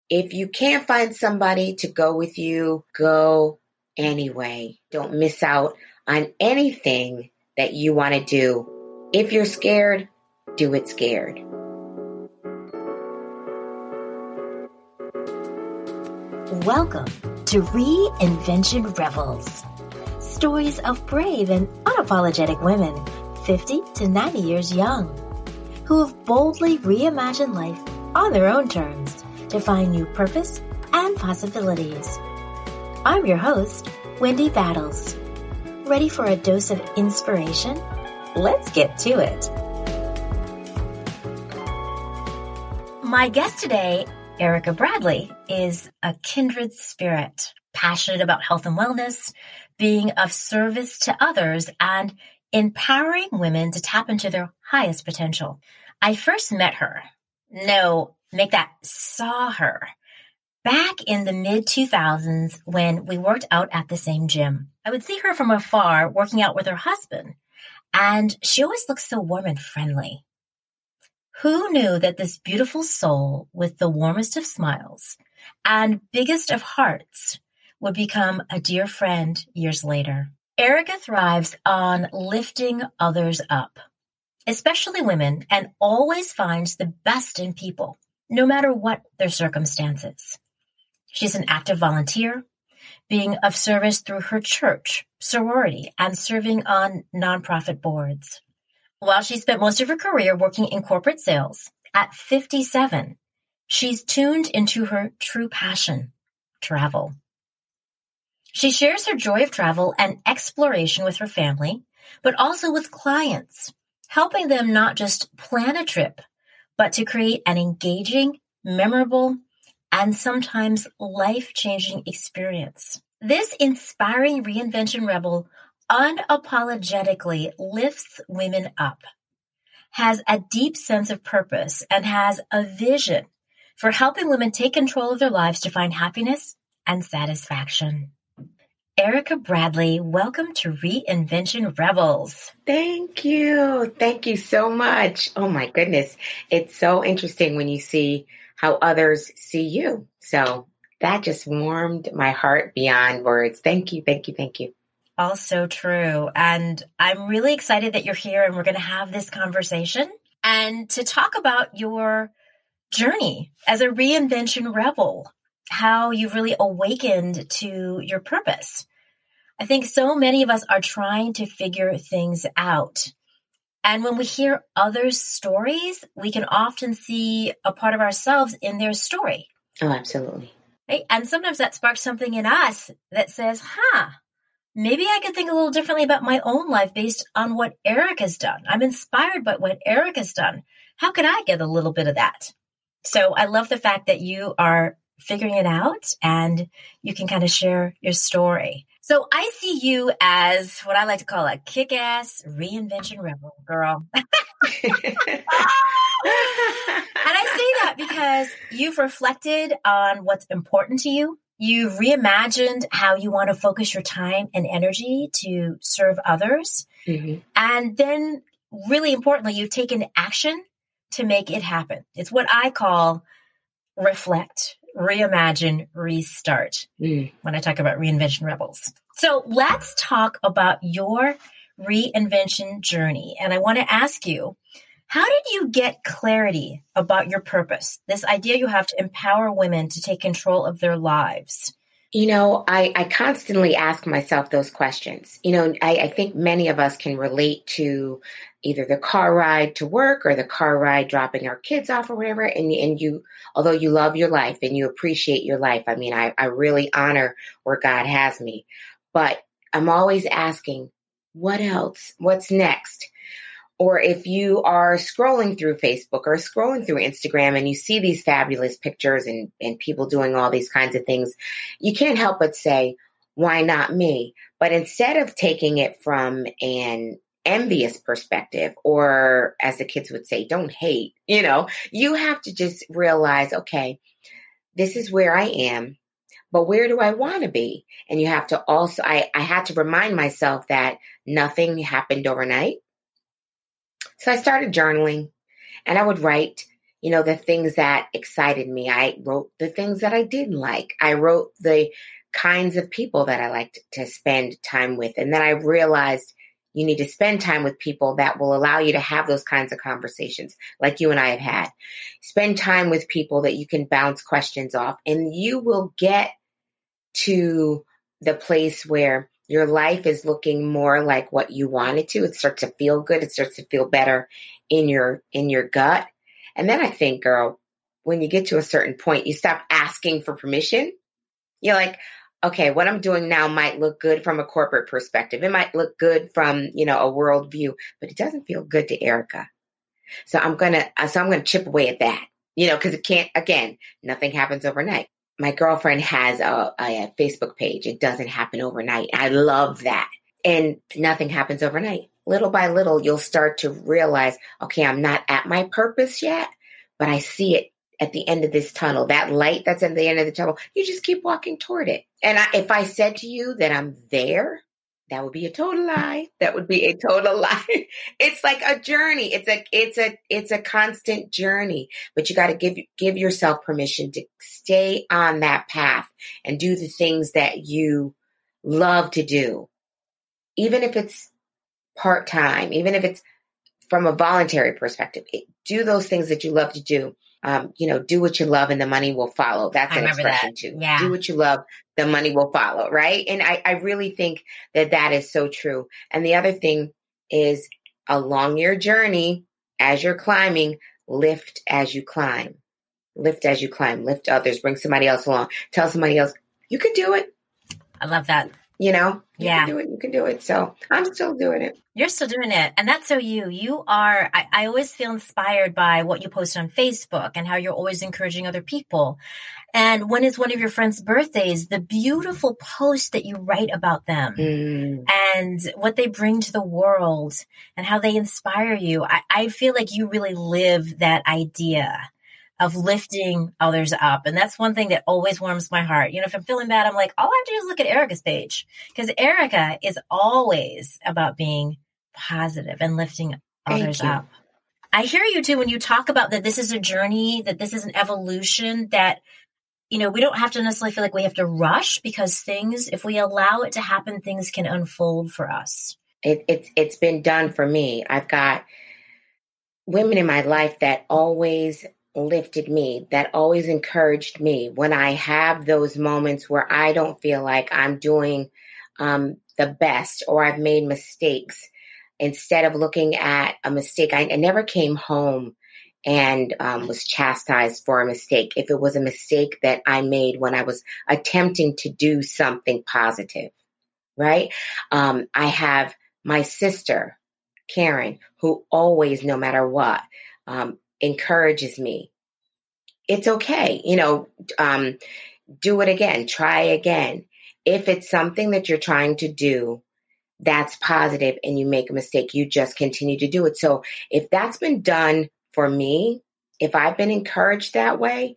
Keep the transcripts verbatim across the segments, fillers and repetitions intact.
If you can't find somebody to go with you, go anyway. Don't miss out on anything that you want to do. If you're scared, do it scared. Welcome to Reinvention Rebels. Stories of brave and unapologetic women, fifty to ninety years young, who have boldly reimagined life on their own terms to find new purpose and possibilities. I'm your host, Wendy Battles. Ready for a dose of inspiration? Let's get to it. My guest today, Erica Bradley, is a kindred spirit, passionate about health and wellness, being of service to others, and empowering women to tap into their highest potential. I first met her, no, make that saw her, back in the mid two thousands when we worked out at the same gym. I would see her from afar working out with her husband, and she always looked so warm and friendly. Who knew that this beautiful soul with the warmest of smiles and biggest of hearts would become a dear friend years later? Erica thrives on lifting others up, especially women, and always finds the best in people, no matter what their circumstances. She's an active volunteer, being of service through her church, sorority, and serving on nonprofit boards. While she spent most of her career working in corporate sales, at fifty-seven, she's tuned into her true passion, travel. She shares her joy of travel and exploration with her family, but also with clients, helping them not just plan a trip, but to create an engaging, memorable, and sometimes life-changing experience. This inspiring reinvention rebel unapologetically lifts women up, has a deep sense of purpose, and has a vision for helping women take control of their lives to find happiness and satisfaction. Erica Bradley, welcome to Reinvention Rebels. Thank you. Thank you so much. Oh my goodness. It's so interesting when you see how others see you. So that just warmed my heart beyond words. Thank you. Thank you. Thank you. Also true. And I'm really excited that you're here and we're going to have this conversation and to talk about your journey as a reinvention rebel, how you've really awakened to your purpose. I think so many of us are trying to figure things out. And when we hear others' stories, we can often see a part of ourselves in their story. Oh, absolutely. Right? And sometimes that sparks something in us that says, huh, maybe I could think a little differently about my own life based on what Erica's done. I'm inspired by what Erica's done. How could I get a little bit of that? So I love the fact that you are figuring it out and you can kind of share your story. So I see you as what I like to call a kick-ass reinvention rebel, girl. And I say that because you've reflected on what's important to you. You've reimagined how you want to focus your time and energy to serve others. Mm-hmm. And then really importantly, you've taken action to make it happen. It's what I call reflect, reimagine, restart mm. when I talk about reinvention rebels. So let's talk about your reinvention journey. And I want to ask you, how did you get clarity about your purpose? This idea you have to empower women to take control of their lives. You know, I, I constantly ask myself those questions. You know, I, I think many of us can relate to either the car ride to work or the car ride dropping our kids off or whatever. And, and you, although you love your life and you appreciate your life, I mean, I, I really honor where God has me. But I'm always asking, what else? What's next? Or if you are scrolling through Facebook or scrolling through Instagram and you see these fabulous pictures and, and people doing all these kinds of things, you can't help but say, why not me? But instead of taking it from an envious perspective, or as the kids would say, don't hate, you know, you have to just realize, okay, this is where I am, but where do I want to be? And you have to also, I, I had to remind myself that nothing happened overnight. So I started journaling and I would write, you know, the things that excited me. I wrote the things that I didn't like. I wrote the kinds of people that I liked to spend time with. And then I realized you need to spend time with people that will allow you to have those kinds of conversations like you and I have had. Spend time with people that you can bounce questions off, and you will get to the place where your life is looking more like what you want it to. It starts to feel good. It starts to feel better in your, in your gut. And then I think, girl, when you get to a certain point, you stop asking for permission. You're like, okay, what I'm doing now might look good from a corporate perspective. It might look good from, you know, a world view, but it doesn't feel good to Erica. So I'm going to, so I'm going to chip away at that, you know, because it can't, again, nothing happens overnight. My girlfriend has a, a Facebook page. It doesn't happen overnight. I love that. And nothing happens overnight. Little by little, you'll start to realize, okay, I'm not at my purpose yet, but I see it at the end of this tunnel. That light that's at the end of the tunnel, you just keep walking toward it. And I, if I said to you that I'm there, that would be a total lie. That would be a total lie. It's like a journey. It's a, it's a, it's a constant journey, but you got to give, give yourself permission to stay on that path and do the things that you love to do. Even if it's part-time, even if it's from a voluntary perspective, it, do those things that you love to do. Um, you know, do what you love and the money will follow. That's an expression that. too. Yeah. Do what you love, the money will follow. Right. And I, I really think that that is so true. And the other thing is, along your journey, as you're climbing, lift as you climb, lift as you climb, lift others, bring somebody else along, tell somebody else, you can do it. I love that. You know, you yeah. can do it. You can do it. So I'm still doing it. You're still doing it. And that's so you. You are, I, I always feel inspired by what you post on Facebook and how you're always encouraging other people. And when it's one of your friends' birthdays, the beautiful posts that you write about them mm. and what they bring to the world and how they inspire you. I, I feel like you really live that idea of lifting others up. And that's one thing that always warms my heart. You know, if I'm feeling bad, I'm like, all I have to do is look at Erica's page, because Erica is always about being positive and lifting others up. I hear you too when you talk about that this is a journey, that this is an evolution, that, you know, we don't have to necessarily feel like we have to rush, because things, if we allow it to happen, things can unfold for us. It, it's it's been done for me. I've got women in my life that always lifted me, that always encouraged me when I have those moments where I don't feel like I'm doing um, the best, or I've made mistakes. Instead of looking at a mistake, I, I never came home and um, was chastised for a mistake. If it was a mistake that I made when I was attempting to do something positive, right? Um, I have my sister, Karen, who always, no matter what, um, encourages me. It's okay. You know, um, do it again, try again. If it's something that you're trying to do that's positive and you make a mistake, you just continue to do it. So if that's been done for me, if I've been encouraged that way,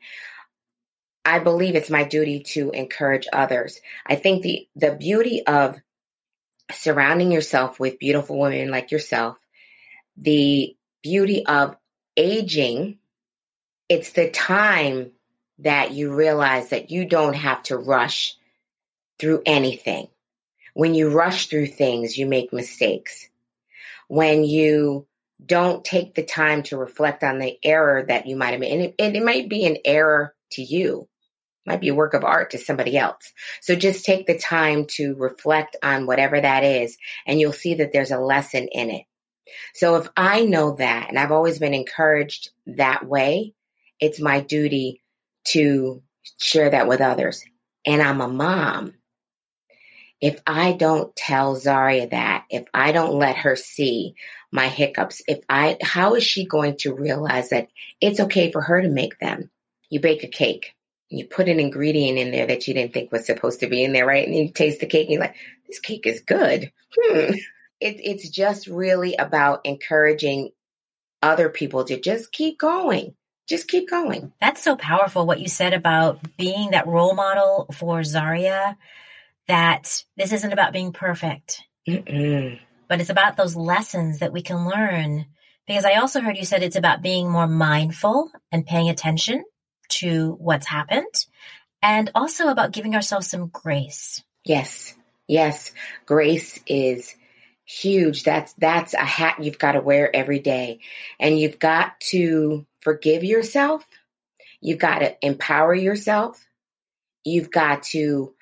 I believe it's my duty to encourage others. I think the, the beauty of surrounding yourself with beautiful women like yourself, the beauty of aging, it's the time that you realize that you don't have to rush through anything. When you rush through things, you make mistakes. When you don't take the time to reflect on the error that you might have made, and it, and it might be an error to you, it might be a work of art to somebody else. So just take the time to reflect on whatever that is, and you'll see that there's a lesson in it. So if I know that, and I've always been encouraged that way, it's my duty to share that with others. And I'm a mom. If I don't tell Zaria that, if I don't let her see my hiccups, if I, how is she going to realize that it's okay for her to make them? You bake a cake, you put an ingredient in there that you didn't think was supposed to be in there, right? And you taste the cake and you're like, this cake is good. Hmm. It, it's just really about encouraging other people to just keep going. Just keep going. That's so powerful, what you said about being that role model for Zaria, that this isn't about being perfect, Mm-mm. but it's about those lessons that we can learn Because I also heard you said it's about being more mindful and paying attention to what's happened, and also about giving ourselves some grace. Yes. Yes. Grace is huge. That's, that's a hat you've got to wear every day. And you've got to forgive yourself. You've got to empower yourself. You've got to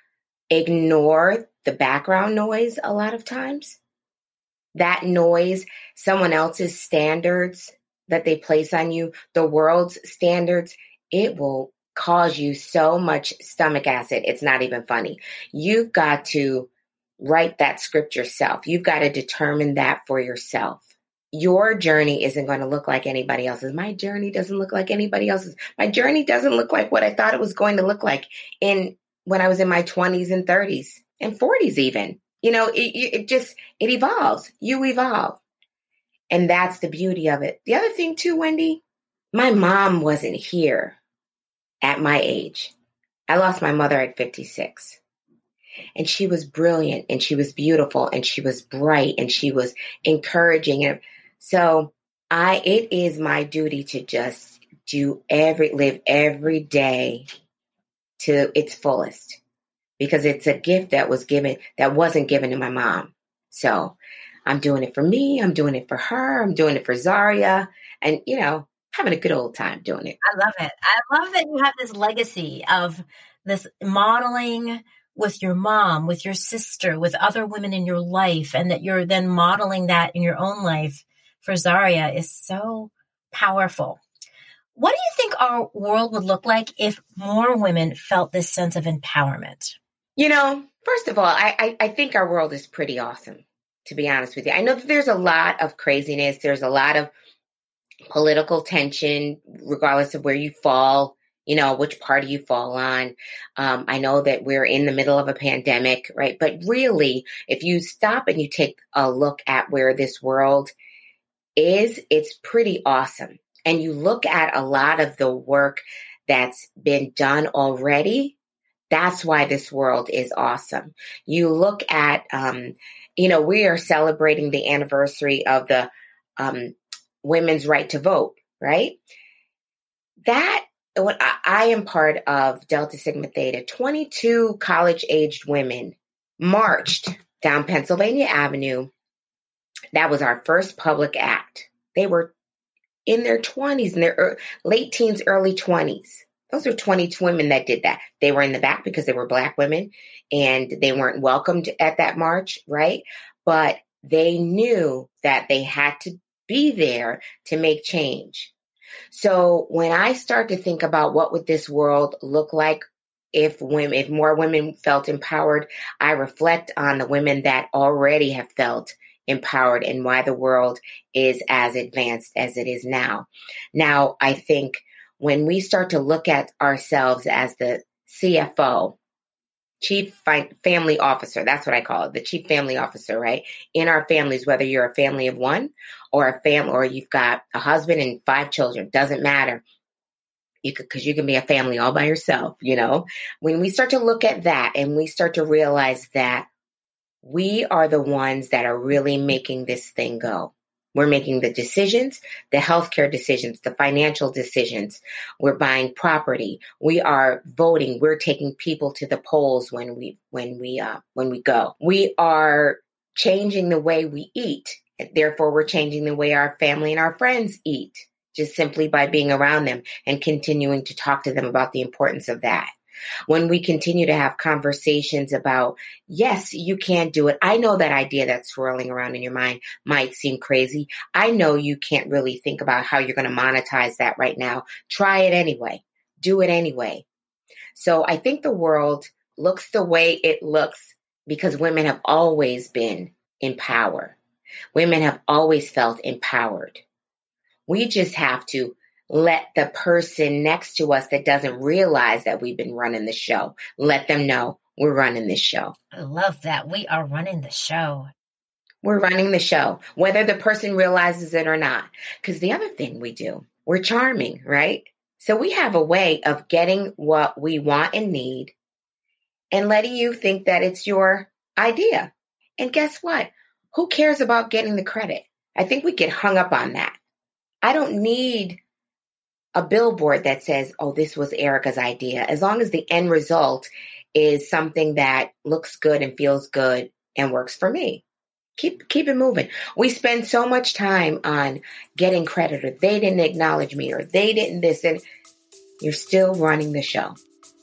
ignore the background noise a lot of times. That noise, someone else's standards that they place on you, the world's standards, it will cause you so much stomach acid. It's not even funny. You've got to write that script yourself. You've got to determine that for yourself. Your journey isn't going to look like anybody else's. My journey doesn't look like anybody else's. My journey doesn't look like what I thought it was going to look like in when I was in my twenties and thirties and forties even. You know, it, it just, it evolves. You evolve. And that's the beauty of it. The other thing too, Wendy, my mom wasn't here at my age. I lost my mother at fifty-six. And she was brilliant and she was beautiful and she was bright and she was encouraging. And so I, it is my duty to just do every, live every day to its fullest, because it's a gift that was given, that wasn't given to my mom. So I'm doing it for me. I'm doing it for her. I'm doing it for Zaria, and, you know, having a good old time doing it. I love it. I love that you have this legacy of this modeling with your mom, with your sister, with other women in your life, and that you're then modeling that in your own life for Zaria is so powerful. What do you think our world would look like if more women felt this sense of empowerment? You know, first of all, I, I, I think our world is pretty awesome, to be honest with you. I know that there's a lot of craziness. There's a lot of political tension, regardless of where you fall, you know, which party you fall on. Um, I know that we're in the middle of a pandemic, right? But really, if you stop and you take a look at where this world is, it's pretty awesome. And you look at a lot of the work that's been done already. That's why this world is awesome. You look at, um, you know, we are celebrating the anniversary of the um, women's right to vote, right? That, when I, I am part of Delta Sigma Theta, twenty-two college-aged women marched down Pennsylvania Avenue. That was our first public act. They were in their twenties, in their er, late teens, early twenties. Those are twenty-two women that did that. They were in the back because they were Black women and they weren't welcomed at that march, right? But they knew that they had to be there to make change. So when I start to think about what would this world look like if women, if more women felt empowered, I reflect on the women that already have felt empowered and why the world is as advanced as it is now. Now, I think when we start to look at ourselves as the C F O, Chief Family Officer, that's what I call it, the Chief Family Officer, right? In our families, whether you're a family of one or a family, or you've got a husband and five children, doesn't matter. You could, because you can be a family all by yourself, you know? When we start to look at that and we start to realize that we are the ones that are really making this thing go. We're making the decisions, the healthcare decisions, the financial decisions. We're buying property. We are voting. We're taking people to the polls when we when we uh, when we go. We are changing the way we eat. Therefore, we're changing the way our family and our friends eat, just simply by being around them and continuing to talk to them about the importance of that. When we continue to have conversations about, yes, you can do it. I know that idea that's swirling around in your mind might seem crazy. I know you can't really think about how you're going to monetize that right now. Try it anyway. Do it anyway. So I think the world looks the way it looks because women have always been in power. Women have always felt empowered. We just have to let the person next to us that doesn't realize that we've been running the show, let them know we're running this show. I love that. We are running the show. We're running the show, whether the person realizes it or not. Because the other thing we do, we're charming, right? So we have a way of getting what we want and need and letting you think that it's your idea. And guess what? Who cares about getting the credit? I think we get hung up on that. I don't need a billboard that says, oh, this was Erica's idea. As long as the end result is something that looks good and feels good and works for me. Keep keep it moving. We spend so much time on getting credit, or they didn't acknowledge me, or they didn't this, and you're still running the show.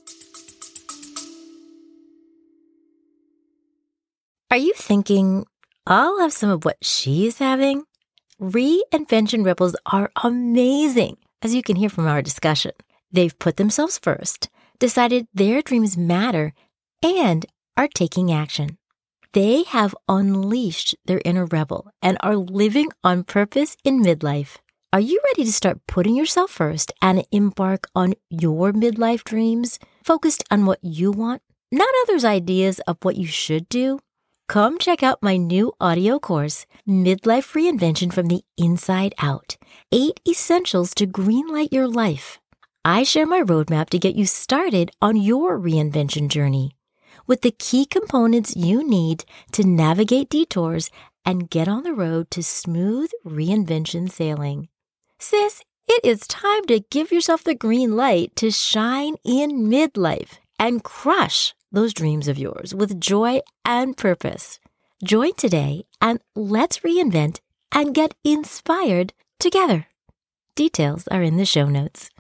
Are you thinking, I'll have some of what she's having? Reinvention rebels are amazing, as you can hear from our discussion. They've put themselves first, decided their dreams matter, and are taking action. They have unleashed their inner rebel and are living on purpose in midlife. Are you ready to start putting yourself first and embark on your midlife dreams, focused on what you want, not others' ideas of what you should do? Come check out my new audio course, Midlife Reinvention from the Inside Out. Eight Essentials to Greenlight Your Life. I share my roadmap to get you started on your reinvention journey with the key components you need to navigate detours and get on the road to smooth reinvention sailing. Sis, it is time to give yourself the green light to shine in midlife and crush those dreams of yours with joy and purpose. Join today and let's reinvent and get inspired together. Details are in the show notes.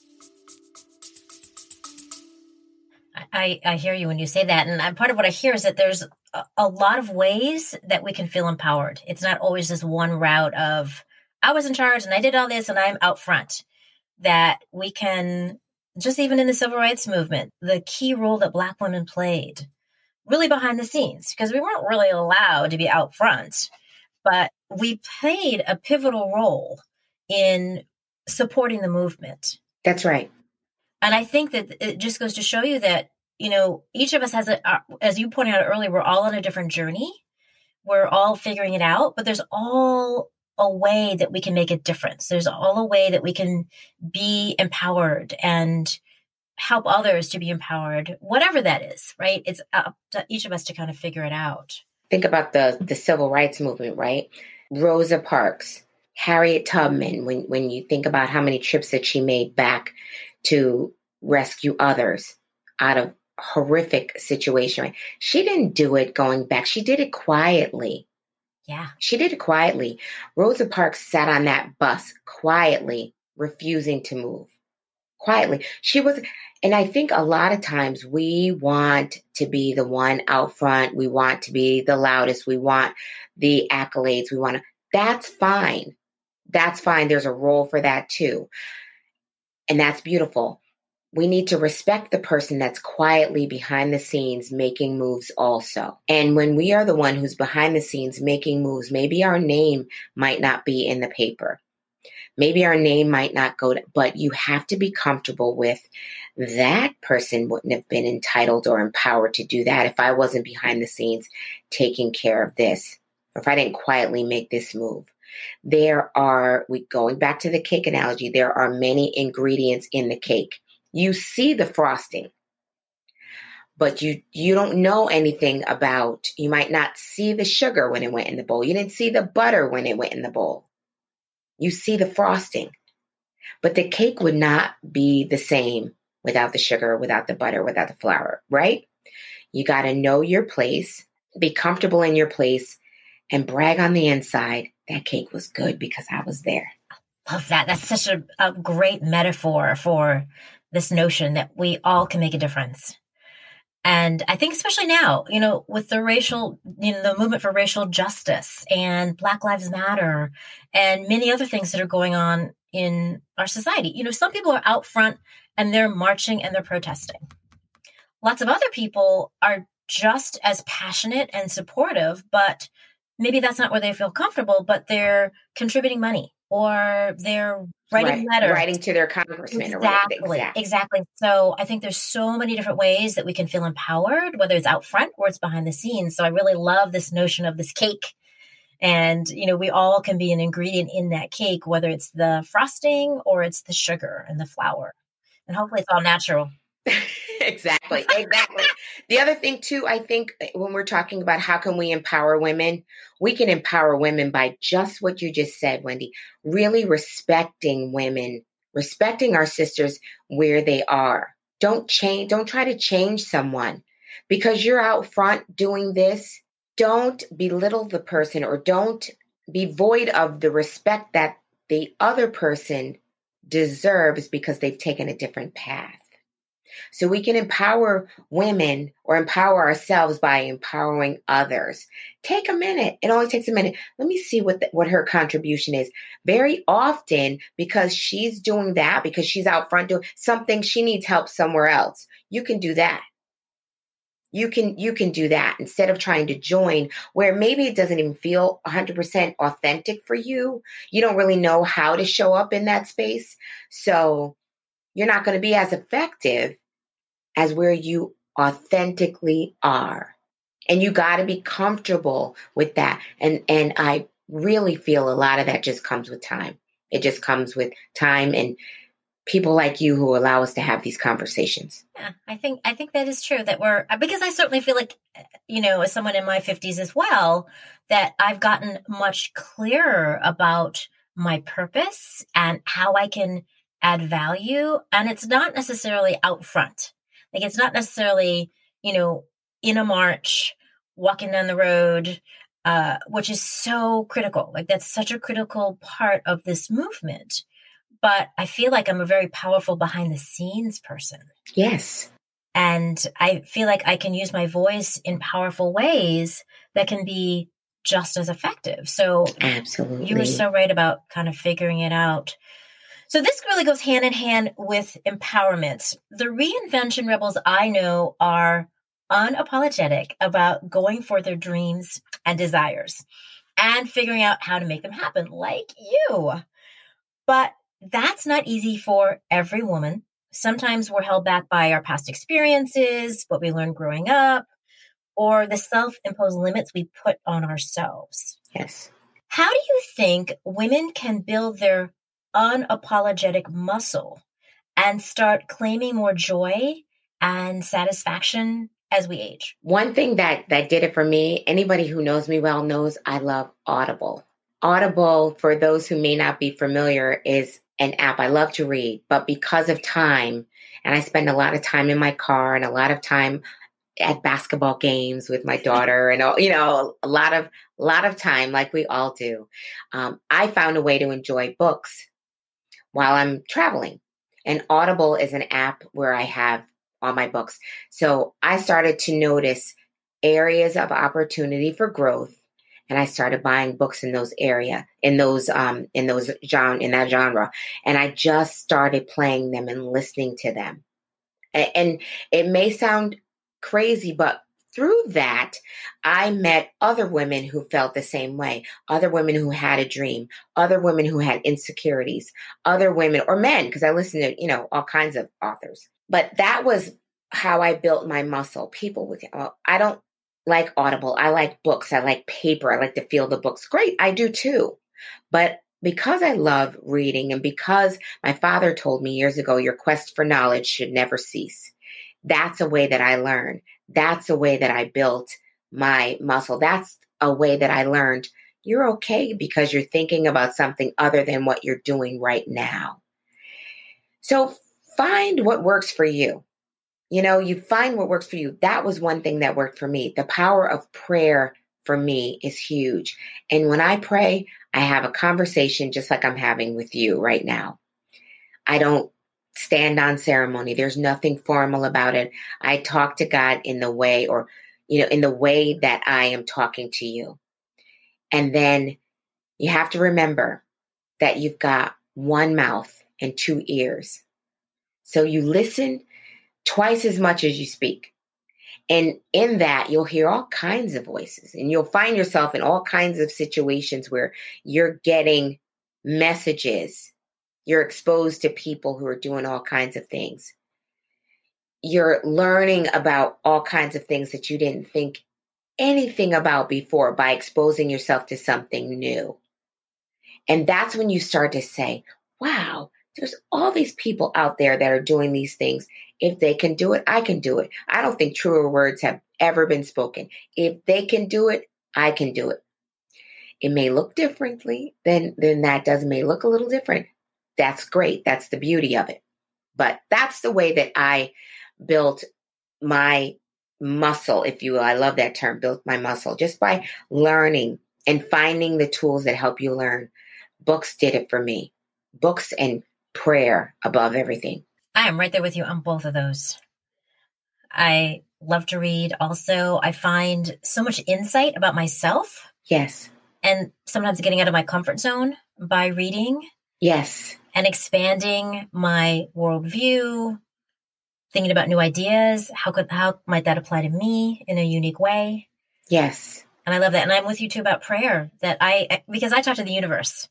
I, I hear you when you say that. And part of what I hear is that there's a, a lot of ways that we can feel empowered. It's not always this one route of, I was in charge and I did all this and I'm out front. That we can, just even in the civil rights movement, the key role that Black women played really behind the scenes, because we weren't really allowed to be out front, but we played a pivotal role in supporting the movement. That's right. And I think that it just goes to show you that, you know, each of us has a, as you pointed out earlier, we're all on a different journey. We're all figuring it out, but there's all a way that we can make a difference. There's all a way that we can be empowered and help others to be empowered, whatever that is, right? It's up to each of us to kind of figure it out. Think about the, the civil rights movement, right? Rosa Parks, Harriet Tubman, when, when you think about how many trips that she made back to rescue others out of horrific situation, right? She didn't do it going back. She did it quietly. Yeah. She did it quietly. Rosa Parks sat on that bus quietly, refusing to move. Quietly. She was, and I think a lot of times we want to be the one out front. We want to be the loudest. We want the accolades. We want to, that's fine. That's fine. There's a role for that too. And that's beautiful. We need to respect the person that's quietly behind the scenes making moves also. And when we are the one who's behind the scenes making moves, maybe our name might not be in the paper. Maybe our name might not go to, but you have to be comfortable with that person wouldn't have been entitled or empowered to do that if I wasn't behind the scenes taking care of this, or if I didn't quietly make this move. There are, we going back to the cake analogy, there are many ingredients in the cake. You see the frosting, but you, you don't know anything about, you might not see the sugar when it went in the bowl. You didn't see the butter when it went in the bowl. You see the frosting, but the cake would not be the same without the sugar, without the butter, without the flour, right? You got to know your place, be comfortable in your place, and brag on the inside. That cake was good because I was there. Love that. That's such a, a great metaphor for this notion that we all can make a difference. And I think especially now, you know, with the racial, you know, the movement for racial justice and Black Lives Matter and many other things that are going on in our society, you know, some people are out front and they're marching and they're protesting. Lots of other people are just as passionate and supportive, but maybe that's not where they feel comfortable, but they're contributing money or they're writing right. letters. Writing to their congressman. Exactly, or exactly. exactly. So I think there's so many different ways that we can feel empowered, whether it's out front or it's behind the scenes. So I really love this notion of this cake. And, you know, we all can be an ingredient in that cake, whether it's the frosting or it's the sugar and the flour. And hopefully it's all natural. Exactly. Exactly. The other thing too, I think when we're talking about how can we empower women, we can empower women by just what you just said, Wendy, really respecting women, respecting our sisters where they are. Don't change, don't try to change someone because you're out front doing this. Don't belittle the person or don't be void of the respect that the other person deserves because they've taken a different path. So we can empower women or empower ourselves by empowering others. Take a minute. It only takes a minute. Let me see what the, what her contribution is. Very often, because she's doing that, because she's out front doing something, she needs help somewhere else. You can do that. You can you can do that instead of trying to join where maybe it doesn't even feel one hundred percent authentic for you. You don't really know how to show up in that space. So you're not going to be as effective as where you authentically are. And you got to be comfortable with that. And and I really feel a lot of that just comes with time. It just comes with time and people like you who allow us to have these conversations. Yeah, I think I think that is true that we're because I certainly feel like, you know, as someone in my fifties as well, that I've gotten much clearer about my purpose and how I can add value. And it's not necessarily out front. Like it's not necessarily, you know, in a march, walking down the road, uh, which is so critical. Like that's such a critical part of this movement. But I feel like I'm a very powerful behind the scenes person. Yes. And I feel like I can use my voice in powerful ways that can be just as effective. So absolutely, you were so right about kind of figuring it out. So this really goes hand in hand with empowerment. The reinvention rebels I know are unapologetic about going for their dreams and desires and figuring out how to make them happen, like you. But that's not easy for every woman. Sometimes we're held back by our past experiences, what we learned growing up, or the self-imposed limits we put on ourselves. Yes. How do you think women can build their unapologetic muscle and start claiming more joy and satisfaction as we age? One thing that, that did it for me, anybody who knows me well knows I love Audible. Audible, for those who may not be familiar, is an app I love to read, but because of time, and I spend a lot of time in my car and a lot of time at basketball games with my daughter and, you know, a lot of, a lot of time like we all do. Um, I found a way to enjoy books while I'm traveling. And Audible is an app where I have all my books. So I started to notice areas of opportunity for growth. And I started buying books in those area, in those, um, in those genre, in that genre. And I just started playing them and listening to them. And, and it may sound crazy, but through that, I met other women who felt the same way, other women who had a dream, other women who had insecurities, other women or men, because I listened to, you know, all kinds of authors. But that was how I built my muscle. People would, well, I don't like Audible. I like books. I like paper. I like to feel the books. Great. I do too. But because I love reading and because my father told me years ago, your quest for knowledge should never cease. That's a way that I learned. That's a way that I built my muscle. That's a way that I learned you're okay because you're thinking about something other than what you're doing right now. So find what works for you. You know, you find what works for you. That was one thing that worked for me. The power of prayer for me is huge. And when I pray, I have a conversation just like I'm having with you right now. I don't stand on ceremony. There's nothing formal about it. I talk to God in the way or, you know, in the way that I am talking to you. And then you have to remember that you've got one mouth and two ears. So you listen twice as much as you speak. And in that, you'll hear all kinds of voices and you'll find yourself in all kinds of situations where you're getting messages. You're exposed to people who are doing all kinds of things. You're learning about all kinds of things that you didn't think anything about before by exposing yourself to something new. And that's when you start to say, wow, There's all these people out there that are doing these things. If they can do it, I can do it. I don't think truer words have ever been spoken. If they can do it, I can do it. It may look differently than, than that does. It may look a little different. That's great. That's the beauty of it. But that's the way that I built my muscle, if you will. I love that term, built my muscle, just by learning and finding the tools that help you learn. Books did it for me. Books and prayer above everything. I am right there with you on both of those. I love to read. Also, I find so much insight about myself. Yes. And sometimes getting out of my comfort zone by reading. Yes. And expanding my worldview, thinking about new ideas. How could, how might that apply to me in a unique way? Yes. And I love that. And I'm with you too about prayer, that I, because I talk to the universe.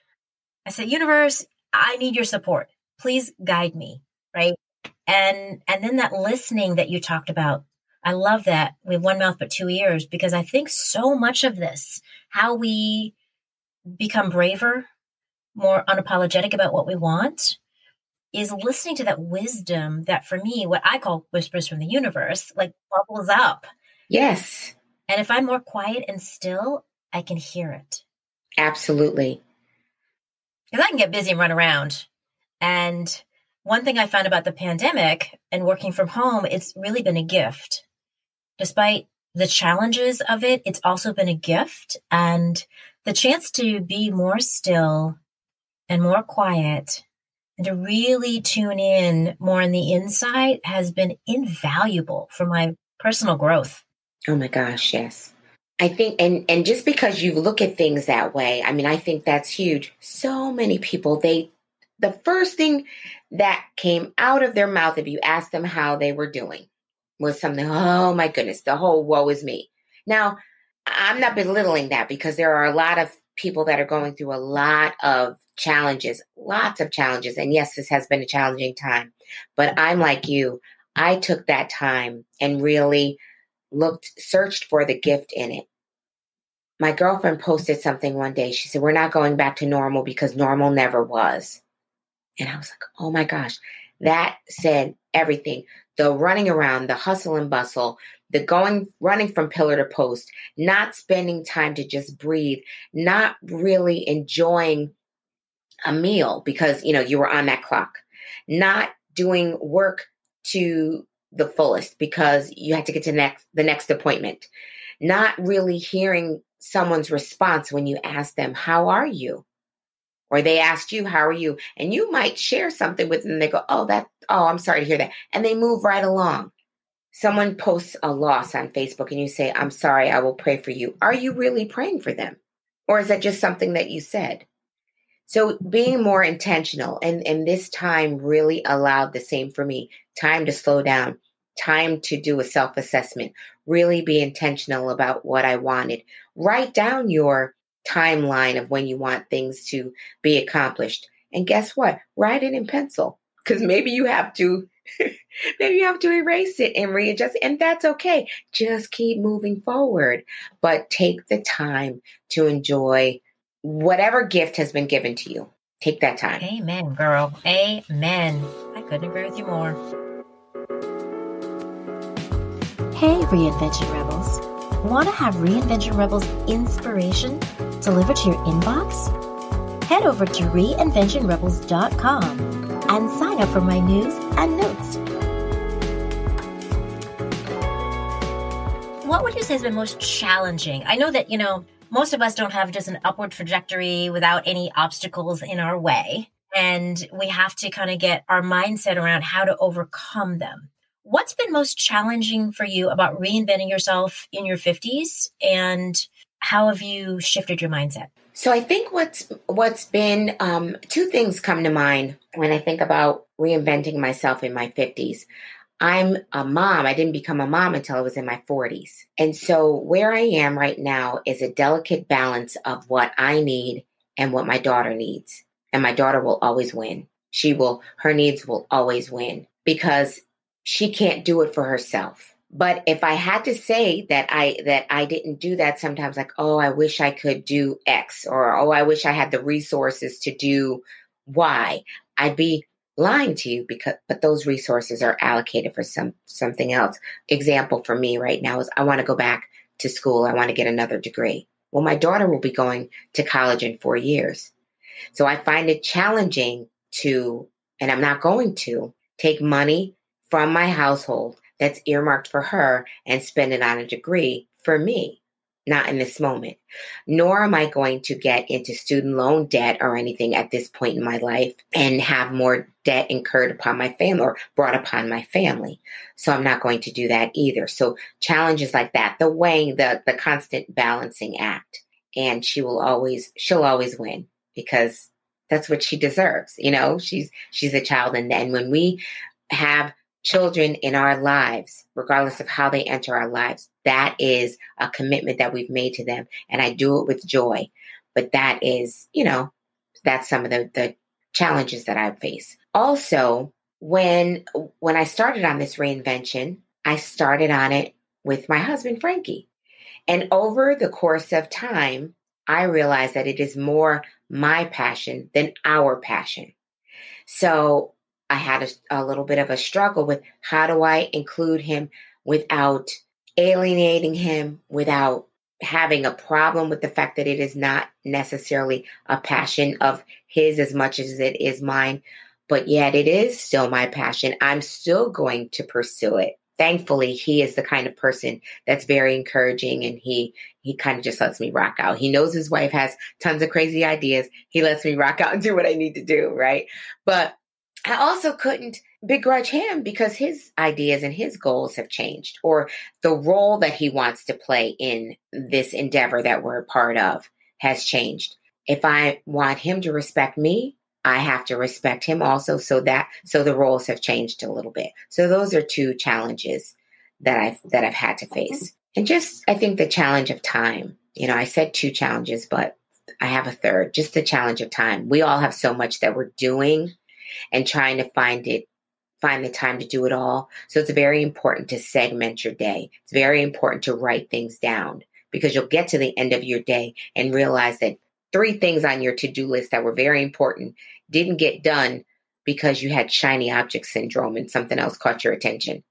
I say, universe, I need your support. Please guide me. Right. And, and then that listening that you talked about, I love that. We have one mouth, but two ears, because I think so much of this, how we become braver, more unapologetic about what we want, is listening to that wisdom that, for me, what I call whispers from the universe, like bubbles up. Yes. And if I'm more quiet and still, I can hear it. Absolutely. Because I can get busy and run around. And one thing I found about the pandemic and working from home, it's really been a gift. Despite the challenges of it, it's also been a gift. And the chance to be more still and more quiet and to really tune in more on the inside has been invaluable for my personal growth. Oh my gosh, yes. I think, and, and just because you look at things that way, I mean, I think that's huge. So many people, they, the first thing that came out of their mouth, if you asked them how they were doing, was something, oh my goodness, the whole woe is me. Now, I'm not belittling that, because there are a lot of people that are going through a lot of challenges, lots of challenges. And yes, this has been a challenging time, but I'm like you. I took that time and really looked, searched for the gift in it. My girlfriend posted something one day. She said, we're not going back to normal because normal never was. And I was like, oh my gosh, that said everything. The running around, the hustle and bustle, the going, running from pillar to post, not spending time to just breathe, not really enjoying a meal because, you know, you were on that clock, not doing work to the fullest because you had to get to next, the next appointment, not really hearing someone's response when you ask them, how are you? Or they asked you, how are you? And you might share something with them. And they go, oh, that, oh, I'm sorry to hear that. And they move right along. Someone posts a loss on Facebook and you say, I'm sorry, I will pray for you. Are you really praying for them? Or is that just something that you said? So being more intentional, and, and this time really allowed the same for me, time to slow down, time to do a self-assessment, really be intentional about what I wanted. Write down your timeline of when you want things to be accomplished. And guess what? Write it in pencil, because maybe you have to, maybe you have to erase it and readjust, and that's okay. Just keep moving forward, but take the time to enjoy whatever gift has been given to you. Take that time. Amen, girl. Amen. I couldn't agree with you more. Hey, Reinvention Rebels. Want to have Reinvention Rebels inspiration delivered to your inbox? Head over to reinvention rebels dot com and sign up for my news and notes. What would you say has been most challenging? I know that, you know, most of us don't have just an upward trajectory without any obstacles in our way. And we have to kind of get our mindset around how to overcome them. What's been most challenging for you about reinventing yourself in your fifties, and how have you shifted your mindset? So I think what's what's been, um, two things come to mind when I think about reinventing myself in my fifties. I'm a mom. I didn't become a mom until I was in my forties. And so where I am right now is a delicate balance of what I need and what my daughter needs. And my daughter will always win. She will, her needs will always win, because she can't do it for herself. But if I had to say that I that I didn't do that sometimes, like, oh, I wish I could do X, or, oh, I wish I had the resources to do Y. I'd be lying to you because, but those resources are allocated for some, something else. Example for me right now is I want to go back to school. I want to get another degree. Well, my daughter will be going to college in four years. So I find it challenging to, and I'm not going to, take money from my household that's earmarked for her and spend it on a degree for me. Not in this moment. Nor am I going to get into student loan debt or anything at this point in my life and have more debt incurred upon my family or brought upon my family. So I'm not going to do that either. So challenges like that, the weighing, the, the constant balancing act. And she will always, she'll always win because that's what she deserves. You know, she's, she's a child. And then when we have children in our lives, regardless of how they enter our lives, that is a commitment that we've made to them. And I do it with joy. But that is, you know, that's some of the, the challenges that I face. Also, when when I started on this reinvention, I started on it with my husband, Frankie. And over the course of time, I realized that it is more my passion than our passion. So I had a, a little bit of a struggle with how do I include him without alienating him, without having a problem with the fact that it is not necessarily a passion of his as much as it is mine, but yet it is still my passion. I'm still going to pursue it. Thankfully, he is the kind of person that's very encouraging, and he he kind of just lets me rock out. He knows his wife has tons of crazy ideas. He lets me rock out and do what I need to do, right? But I also couldn't begrudge him because his ideas and his goals have changed, or the role that he wants to play in this endeavor that we're a part of has changed. If I want him to respect me, I have to respect him also. So that, so the roles have changed a little bit. So those are two challenges that I've, that I've had to face. And just, I think the challenge of time, you know, I said two challenges, but I have a third, just the challenge of time. We all have so much that we're doing and trying to find it, find the time to do it all. So it's very important to segment your day. It's very important to write things down because you'll get to the end of your day and realize that three things on your to-do list that were very important didn't get done because you had shiny object syndrome and something else caught your attention.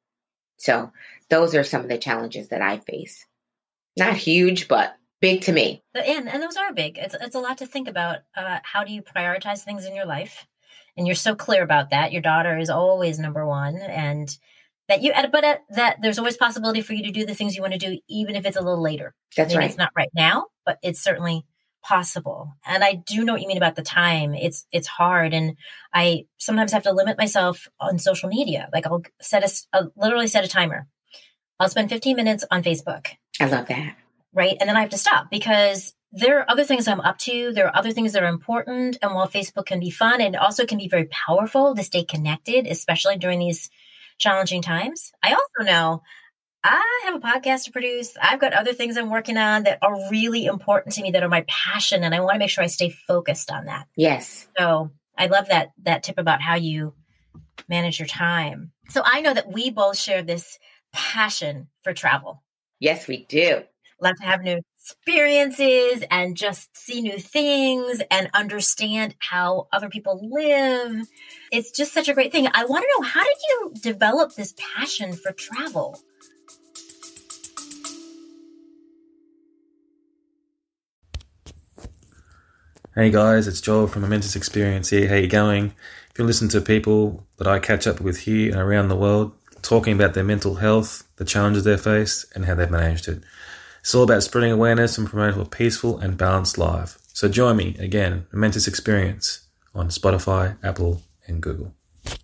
So those are some of the challenges that I face. Not huge, but big to me. And, and those are big. It's, it's a lot to think about. Uh, how do you prioritize things in your life? And you're so clear about that. Your daughter is always number one, and that you, but at, that there's always possibility for you to do the things you want to do, even if it's a little later. That's Maybe right. It's not right now, but it's certainly possible. And I do know what you mean about the time. It's, it's hard. And I sometimes have to limit myself on social media. Like I'll set a, I'll literally set a timer. I'll spend fifteen minutes on Facebook. I love that. Right. And then I have to stop because there are other things I'm up to. There are other things that are important. And while Facebook can be fun, it also can be very powerful to stay connected, especially during these challenging times. I also know I have a podcast to produce. I've got other things I'm working on that are really important to me, that are my passion. And I want to make sure I stay focused on that. Yes. So I love that, that tip about how you manage your time. So I know that we both share this passion for travel. Yes, we do. Love to have new experiences and just see new things and understand how other people live. It's just such a great thing. I want to know, how did you develop this passion for travel? Hey guys, it's Joel from Momentous Experience here. How you going? If you listen to people that I catch up with here and around the world, talking about their mental health, the challenges they face, and how they've managed it. It's all about spreading awareness and promoting a peaceful and balanced life. So join me again, Momentous Experience, on Spotify, Apple, and Google.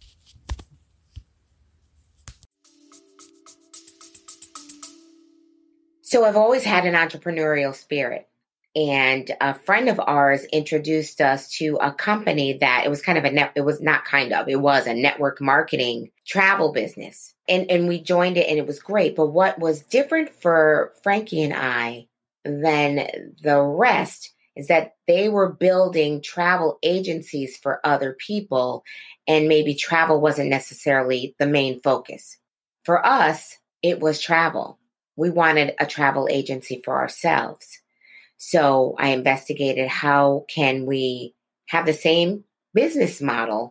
So I've always had an entrepreneurial spirit. And a friend of ours introduced us to a company that it was kind of a net, it was not kind of, it was a network marketing travel business. And, and we joined it and it was great. But what was different for Frankie and I than the rest is that they were building travel agencies for other people, and maybe travel wasn't necessarily the main focus. For us, it was travel. We wanted a travel agency for ourselves. So I investigated, how can we have the same business model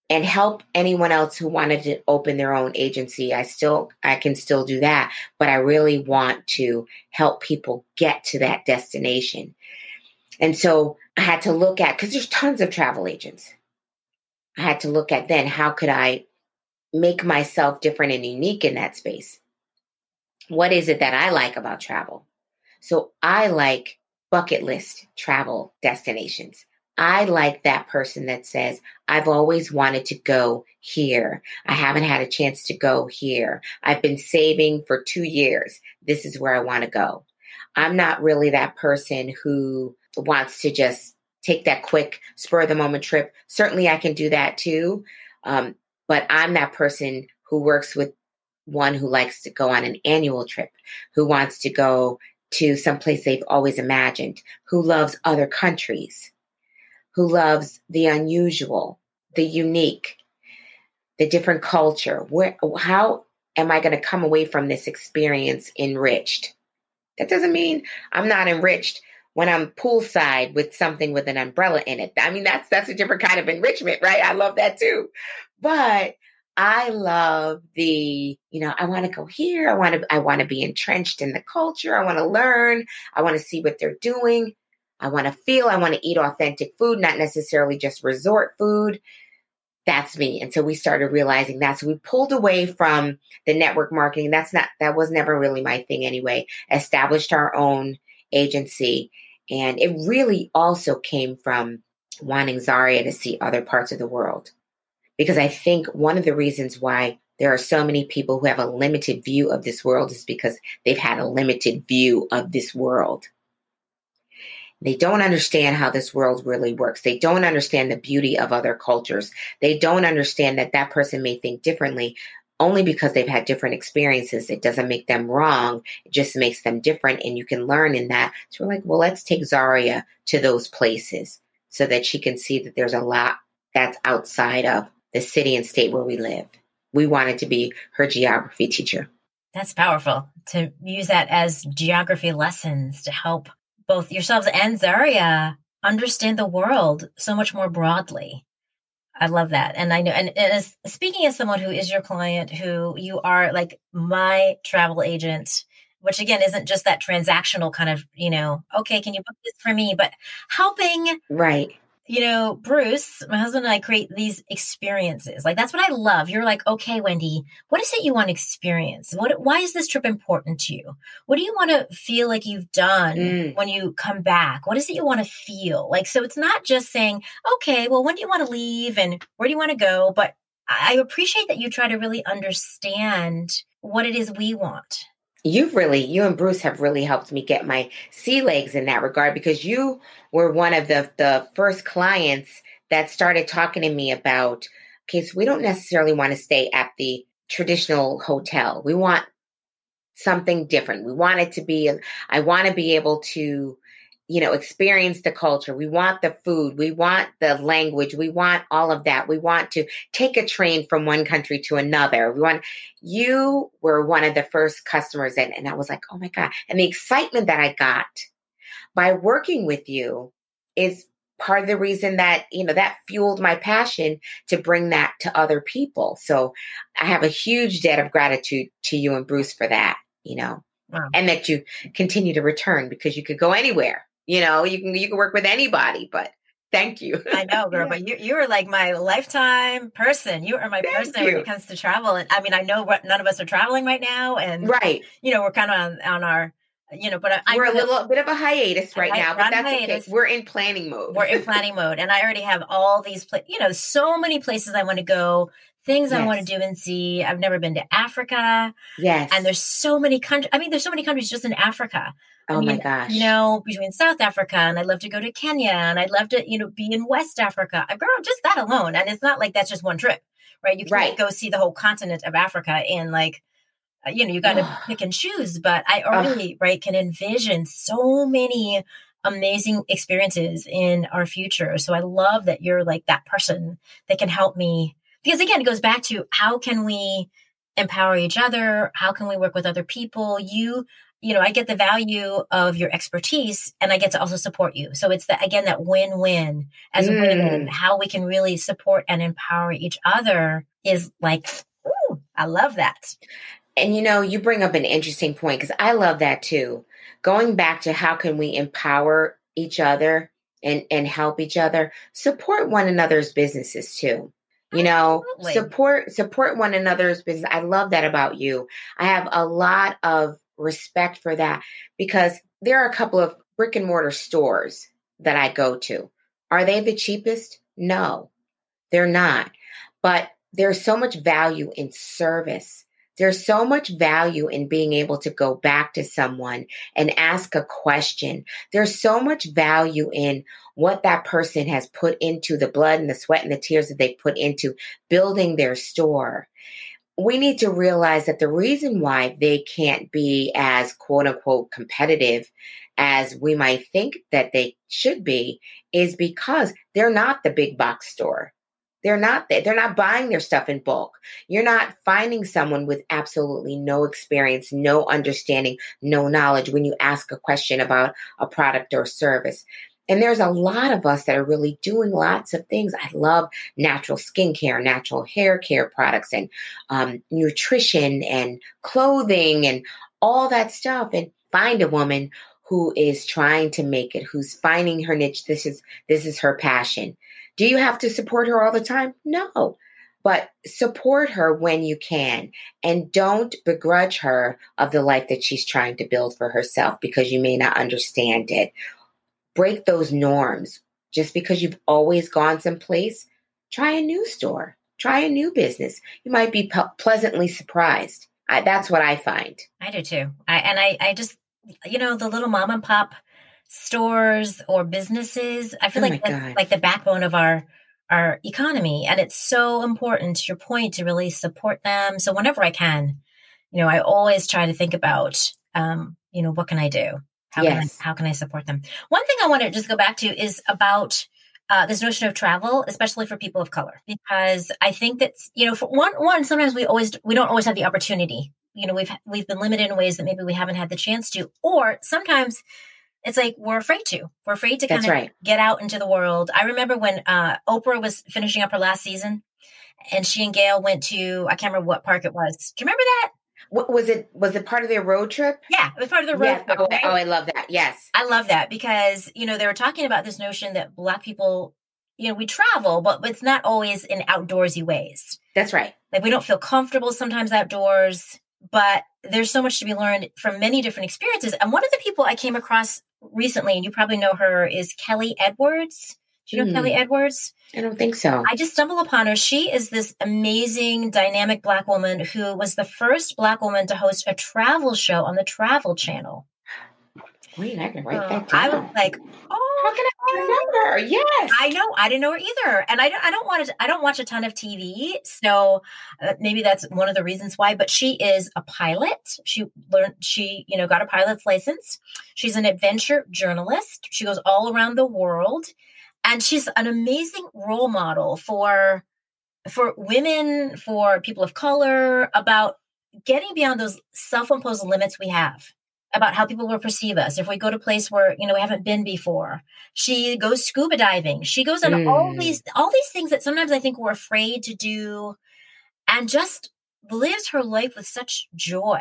and help anyone else who wanted to open their own agency. I still, I can still do that, but I really want to help people get to that destination. And so I had to look at, because there's tons of travel agents. I had to look at then, how could I make myself different and unique in that space? What is it that I like about travel? So I like bucket list travel destinations. I like that person that says, I've always wanted to go here. I haven't had a chance to go here. I've been saving for two years. This is where I want to go. I'm not really that person who wants to just take that quick spur of the moment trip. Certainly I can do that too. Um, but I'm that person who works with one who likes to go on an annual trip, who wants to go to someplace they've always imagined, who loves other countries, who loves the unusual, the unique, the different culture. Where, how am I going to come away from this experience enriched? That doesn't mean I'm not enriched when I'm poolside with something with an umbrella in it. I mean, that's that's a different kind of enrichment, right? I love that too. But I love the, you know, I want to go here. I want to, I want to be entrenched in the culture. I want to learn. I want to see what they're doing. I want to feel, I want to eat authentic food, not necessarily just resort food. That's me. And so we started realizing that. So we pulled away from the network marketing. That's not, that was never really my thing anyway. Established our own agency. And it really also came from wanting Zaria to see other parts of the world. Because I think one of the reasons why there are so many people who have a limited view of this world is because they've had a limited view of this world. They don't understand how this world really works. They don't understand the beauty of other cultures. They don't understand that that person may think differently only because they've had different experiences. It doesn't make them wrong. It just makes them different. And you can learn in that. So we're like, well, let's take Zaria to those places so that she can see that there's a lot that's outside of the city and state where we live. We wanted to be her geography teacher. That's powerful to use that as geography lessons to help both yourselves and Zaria understand the world so much more broadly. I love that. And I know, and, and as, speaking as someone who is your client, who you are like my travel agent, which again, isn't just that transactional kind of, you know, okay, can you book this for me? But helping, right. You know, Bruce, my husband and I create these experiences. Like, that's what I love. You're like, okay, Wendy, what is it you want to experience? What, why is this trip important to you? What do you want to feel like you've done mm. when you come back? What is it you want to feel? Like, so it's not just saying, okay, well, when do you want to leave and where do you want to go? But I appreciate that you try to really understand what it is we want. You've really, you and Bruce have really helped me get my sea legs in that regard, because you were one of the, the first clients that started talking to me about, okay, so we don't necessarily want to stay at the traditional hotel. We want something different. We want it to be, I want to be able to, you know, experience the culture. We want the food. We want the language. We want all of that. We want to take a train from one country to another. We want, you were one of the first customers. And, and I was like, oh my God. And the excitement that I got by working with you is part of the reason that, you know, that fueled my passion to bring that to other people. So I have a huge debt of gratitude to you and Bruce for that, you know, wow. And that you continue to return, because you could go anywhere. You know, you can you can work with anybody, but thank you. I know, girl, yeah. But you you are like my lifetime person. You are my thank person you. When it comes to travel. And I mean, I know what, none of us are traveling right now, and right, you know, we're kind of on, on our, you know, but I, we're I'm a little bit of a hiatus right I, now, but that's hiatus. Okay. We're in planning mode. We're in planning mode, and I already have all these, pla- you know, so many places I want to go. Things yes. I want to do and see. I've never been to Africa. Yes. And there's so many countries. I mean, there's so many countries just in Africa. Oh I mean, my gosh. You know, between South Africa, and I'd love to go to Kenya, and I'd love to, you know, be in West Africa. Girl, just that alone. And it's not like that's just one trip, right? You can't right. go see the whole continent of Africa in like, uh, you know, you got to pick and choose. But I already, right, can envision so many amazing experiences in our future. So I love that you're like that person that can help me. Because again, it goes back to how can we empower each other? How can we work with other people? You, you know, I get the value of your expertise and I get to also support you. So it's that, again, that win-win as Mm. women, how we can really support and empower each other is like, ooh, I love that. And, you know, you bring up an interesting point because I love that too. Going back to how can we empower each other and, and help each other, support one another's businesses too. You know, Absolutely. support support one another's business. I love that about you. I have a lot of respect for that because there are a couple of brick and mortar stores that I go to. Are they the cheapest? No, they're not. But there's so much value in service. There's so much value in being able to go back to someone and ask a question. There's so much value in what that person has put into the blood and the sweat and the tears that they put into building their store. We need to realize that the reason why they can't be as quote unquote competitive as we might think that they should be is because they're not the big box store. They're not they're not buying their stuff in bulk. You're not finding someone with absolutely no experience, no understanding, no knowledge when you ask a question about a product or service. And there's a lot of us that are really doing lots of things. I love natural skincare, natural hair care products, and um, nutrition and clothing and all that stuff. And find a woman who is trying to make it, who's finding her niche. This is this is her passion. Do you have to support her all the time? No, but support her when you can and don't begrudge her of the life that she's trying to build for herself because you may not understand it. Break those norms. Just because you've always gone someplace, try a new store, try a new business. You might be p- pleasantly surprised. I, that's what I find. I do too. I, and I, I just, you know, the little mom and pop stores or businesses, I feel Oh like my that's God. like the backbone of our our economy. And it's so important, to your point, to really support them. So whenever I can, you know, I always try to think about, um, you know, what can I do? How Yes. can I, how can I support them? One thing I want to just go back to is about uh, this notion of travel, especially for people of color, because I think that, you know, for one, one, sometimes we always, we don't always have the opportunity. You know, we've, we've been limited in ways that maybe we haven't had the chance to, or sometimes it's like we're afraid to. We're afraid to kind That's of right. get out into the world. I remember when uh, Oprah was finishing up her last season and she and Gail went to, I can't remember what park it was. Do you remember that? What was it? Was it part of their road trip? Yeah, it was part of the road Yes. trip. Oh, Right? oh, I love that. Yes. I love that because, you know, they were talking about this notion that Black people, you know, we travel, but it's not always in outdoorsy ways. That's right. Like we don't feel comfortable sometimes outdoors, but there's so much to be learned from many different experiences. And one of the people I came across recently, and you probably know her, is Kelly Edwards. Do you know Hmm. Kelly Edwards? I don't think so. I just stumbled upon her. She is this amazing, dynamic Black woman who was the first Black woman to host a travel show on the Travel Channel. Wait, I can write Uh, that down. I was like, oh, How can I remember her? Yes. I know. I didn't know her either. And I don't, I don't want to, I don't watch a ton of T V. So uh, maybe that's one of the reasons why, but she is a pilot. She learned, she, you know, got a pilot's license. She's an adventure journalist. She goes all around the world and she's an amazing role model for, for women, for people of color, about getting beyond those self-imposed limits we have, about how people will perceive us if we go to a place where, you know, we haven't been before. She goes scuba diving. She goes on Mm. all these all these things that sometimes I think we're afraid to do, and just lives her life with such joy.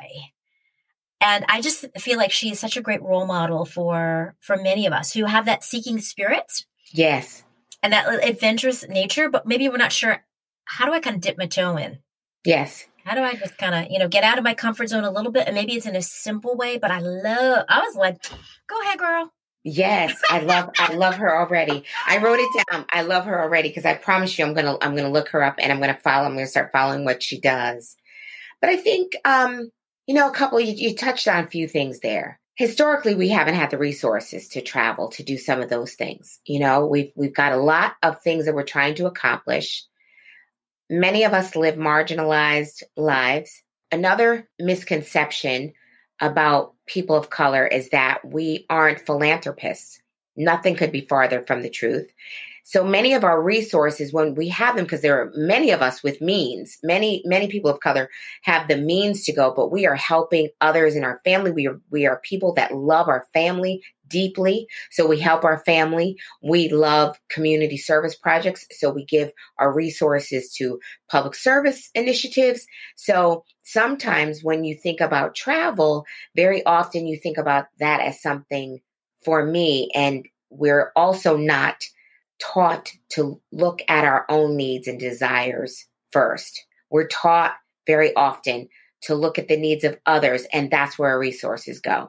And I just feel like she is such a great role model for for many of us who have that seeking spirit Yes. and that adventurous nature, but maybe we're not sure, how do I kind of dip my toe in? Yes. How do I just kind of, you know, get out of my comfort zone a little bit? And maybe it's in a simple way, but I love, I was like, go ahead, girl. Yes. I love I love her already. I wrote it down. I love her already because I promise you I'm gonna I'm gonna look her up and I'm gonna follow, I'm gonna start following what she does. But I think um, you know, a couple you, you touched on a few things there. Historically, we haven't had the resources to travel to do some of those things. You know, we've we've got a lot of things that we're trying to accomplish. Many of us live marginalized lives. Another misconception about people of color is that we aren't philanthropists. Nothing could be farther from the truth. So many of our resources, when we have them, because there are many of us with means, many, many people of color have the means to go, but we are helping others in our family. We are, we are people that love our family deeply. So we help our family. We love community service projects. So we give our resources to public service initiatives. So sometimes when you think about travel, very often you think about that as something for me. And we're also not taught to look at our own needs and desires first. We're taught very often to look at the needs of others, and that's where our resources go.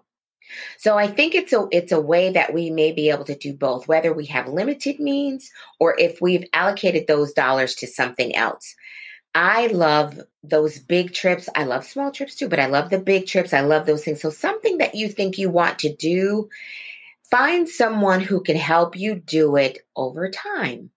So I think it's a it's a way that we may be able to do both, whether we have limited means or if we've allocated those dollars to something else. I love those big trips. I love small trips too, but I love the big trips. I love those things. So something that you think you want to do, find someone who can help you do it over time.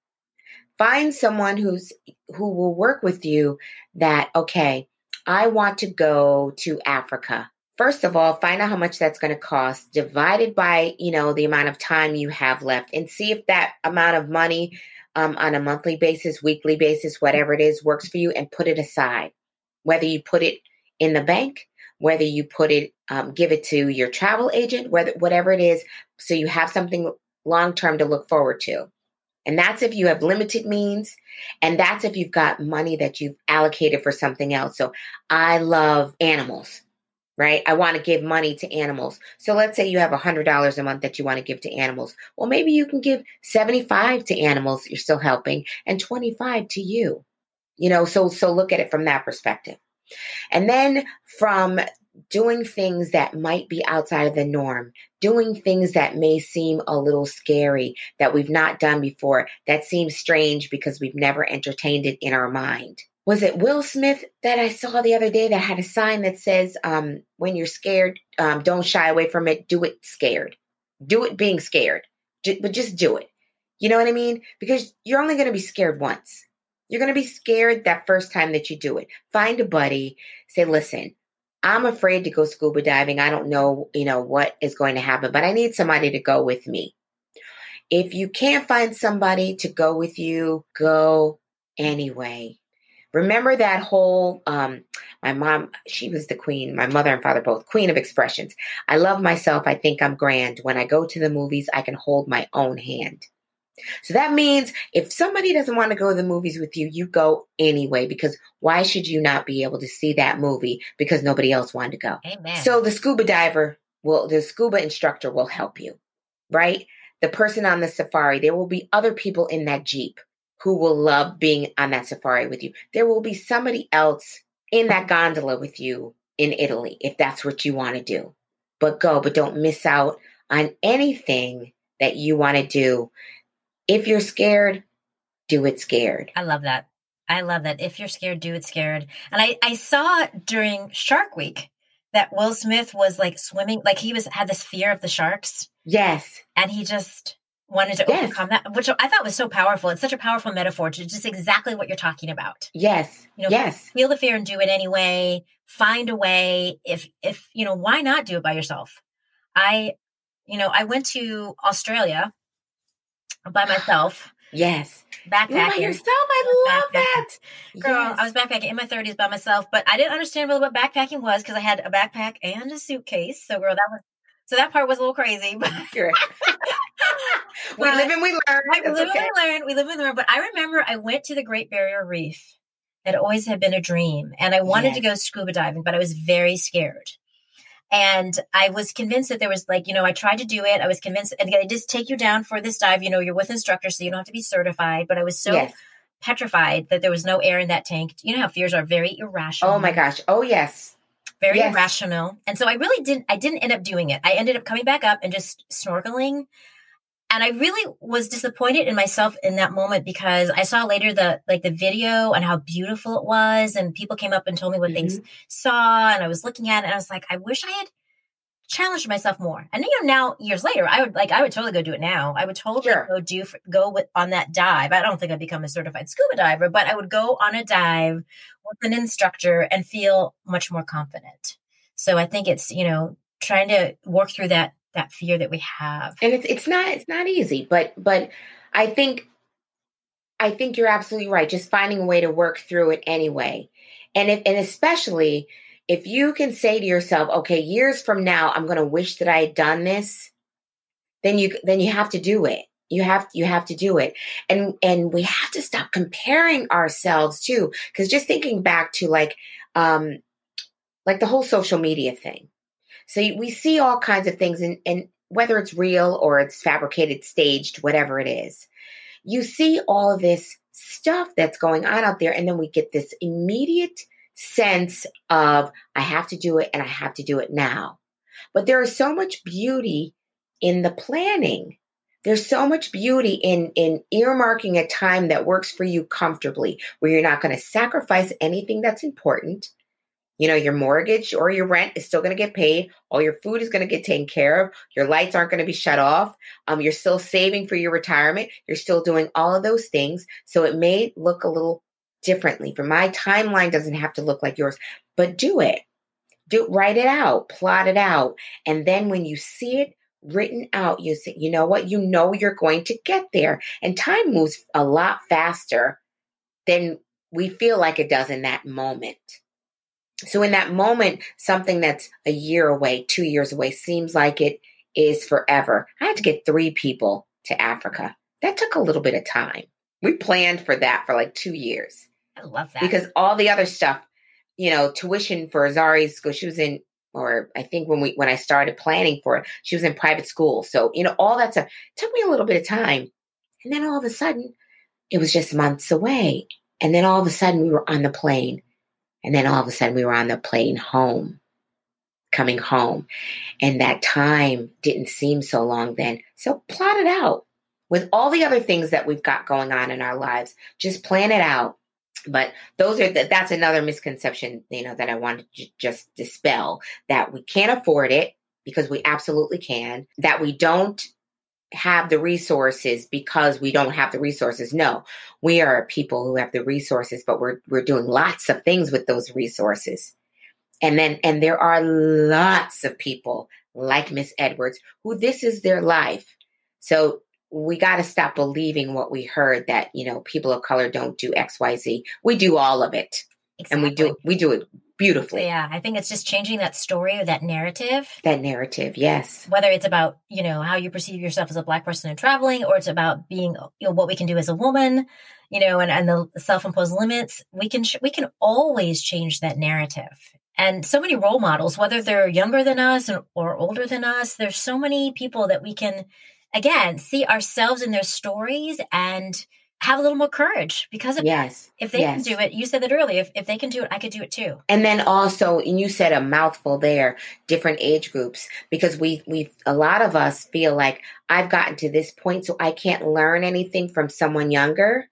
Find someone who's who will work with you that, okay, I want to go to Africa. First of all, find out how much that's going to cost, divided by, you know, the amount of time you have left, and see if that amount of money um, on a monthly basis, weekly basis, whatever it is, works for you, and put it aside. Whether you put it in the bank, whether you put it, um, give it to your travel agent, whether whatever it is, so you have something long-term to look forward to. And that's if you have limited means, and that's if you've got money that you've allocated for something else. So I love animals, right? I want to give money to animals. So let's say you have one hundred dollars a month that you want to give to animals. Well, maybe you can give seventy-five to animals you're still helping and twenty-five to you. You know, so so look at it from that perspective. And then from doing things that might be outside of the norm, doing things that may seem a little scary, that we've not done before, that seems strange because we've never entertained it in our mind. Was it Will Smith that I saw the other day that had a sign that says, um, when you're scared, um, don't shy away from it, do it scared. Do it being scared, but just do it. You know what I mean? Because you're only going to be scared once. You're going to be scared that first time that you do it. Find a buddy, say, listen, I'm afraid to go scuba diving. I don't know, you know, what is going to happen, but I need somebody to go with me. If you can't find somebody to go with you, go anyway. Remember that whole, um, my mom, she was the queen, my mother and father both, queen of expressions. I love myself. I think I'm grand. When I go to the movies, I can hold my own hand. So that means if somebody doesn't want to go to the movies with you, you go anyway, because why should you not be able to see that movie because nobody else wanted to go? Amen. So the scuba diver will, the scuba instructor will help you, right? The person on the safari, there will be other people in that Jeep who will love being on that safari with you. There will be somebody else in that gondola with you in Italy, if that's what you want to do. But go, but don't miss out on anything that you want to do. If you're scared, do it scared. I love that. I love that. If you're scared, do it scared. And I, I saw during Shark Week that Will Smith was like swimming, like he was had this fear of the sharks. Yes. And he just wanted to yes. overcome that, which I thought was so powerful. It's such a powerful metaphor to just exactly what you're talking about. Yes. You know, yes. Feel the fear and do it anyway. Find a way. If, if, you know, why not do it by yourself? I, you know, I went to Australia by myself. Yes. Backpacking. By yourself. I love that. Girl, yes. I was backpacking in my thirties by myself, but I didn't understand really what backpacking was because I had a backpack and a suitcase. So girl, that was, so that part was a little crazy. But we live and we learn. We live okay. and we learn. We live and learn. But I remember I went to the Great Barrier Reef. That always had been a dream. And I wanted yes. to go scuba diving, but I was very scared. And I was convinced that there was like, you know, I tried to do it. I was convinced, and they just take you down for this dive. You know, you're with instructors, so you don't have to be certified. But I was so yes. petrified that there was no air in that tank. You know how fears are very irrational. Oh my gosh. Oh yes. Very yes. irrational. And so I really didn't, I didn't end up doing it. I ended up coming back up and just snorkeling. And I really was disappointed in myself in that moment because I saw later the like the video and how beautiful it was. And people came up and told me what mm-hmm. they saw. And I was looking at it and I was like, I wish I had challenged myself more. And, you know, now years later, I would like, I would totally go do it now. I would totally sure. go do, go with, on that dive. I don't think I'd become a certified scuba diver, but I would go on a dive with an instructor and feel much more confident. So I think it's, you know, trying to work through that that fear that we have. And it's it's not it's not easy, but but I think I think you're absolutely right. Just finding a way to work through it anyway. And if, and especially if you can say to yourself, okay, years from now, I'm going to wish that I had done this, then you, then you have to do it. You have, you have to do it. And, and we have to stop comparing ourselves too. Cause just thinking back to like, um, like the whole social media thing. So we see all kinds of things, and, and whether it's real or it's fabricated, staged, whatever it is, you see all of this stuff that's going on out there. And then we get this immediate sense of, I have to do it and I have to do it now. But there is so much beauty in the planning. There's so much beauty in, in earmarking a time that works for you comfortably, where you're not going to sacrifice anything that's important. You know, your mortgage or your rent is still going to get paid. All your food is going to get taken care of. Your lights aren't going to be shut off. Um, you're still saving for your retirement. You're still doing all of those things. So it may look a little differently. For my timeline doesn't have to look like yours, but do it. Do write it out, plot it out. And then when you see it written out, you say, you know what? You know you're going to get there. And time moves a lot faster than we feel like it does in that moment. So in that moment, something that's a year away, two years away, seems like it is forever. I had to get three people to Africa. That took a little bit of time. We planned for that for like two years. I love that. Because all the other stuff, you know, tuition for Zari's school, she was in, or I think when we when I started planning for it, she was in private school. So, you know, all that stuff took me a little bit of time. And then all of a sudden, it was just months away. And then all of a sudden, we were on the plane. And then all of a sudden we were on the plane home, coming home. And that time didn't seem so long then. So plot it out with all the other things that we've got going on in our lives. Just plan it out. But those are the, that's another misconception, you know, that I want to j- just dispel, that we can't afford it because we absolutely can, that we don't have the resources because we don't have the resources. No, we are people who have the resources, but we're we're doing lots of things with those resources. And then and there are lots of people like Miss Edwards who this is their life. So we got to stop believing what we heard, that, you know, people of color don't do X, Y, Z. We do all of it. Exactly. And we do we do it beautifully. Yeah, I think it's just changing that story or that narrative. That narrative, yes. Whether it's about, you know, how you perceive yourself as a Black person and traveling, or it's about being, you know, what we can do as a woman, you know, and, and the self-imposed limits, we can we can always change that narrative. And so many role models, whether they're younger than us or, or older than us, there's so many people that we can, again, see ourselves in their stories and have a little more courage, because if, yes, if they yes. can do it, you said that earlier, if, if they can do it, I could do it too. And then also, and you said a mouthful there, different age groups, because we, we, a lot of us feel like I've gotten to this point, so I can't learn anything from someone younger.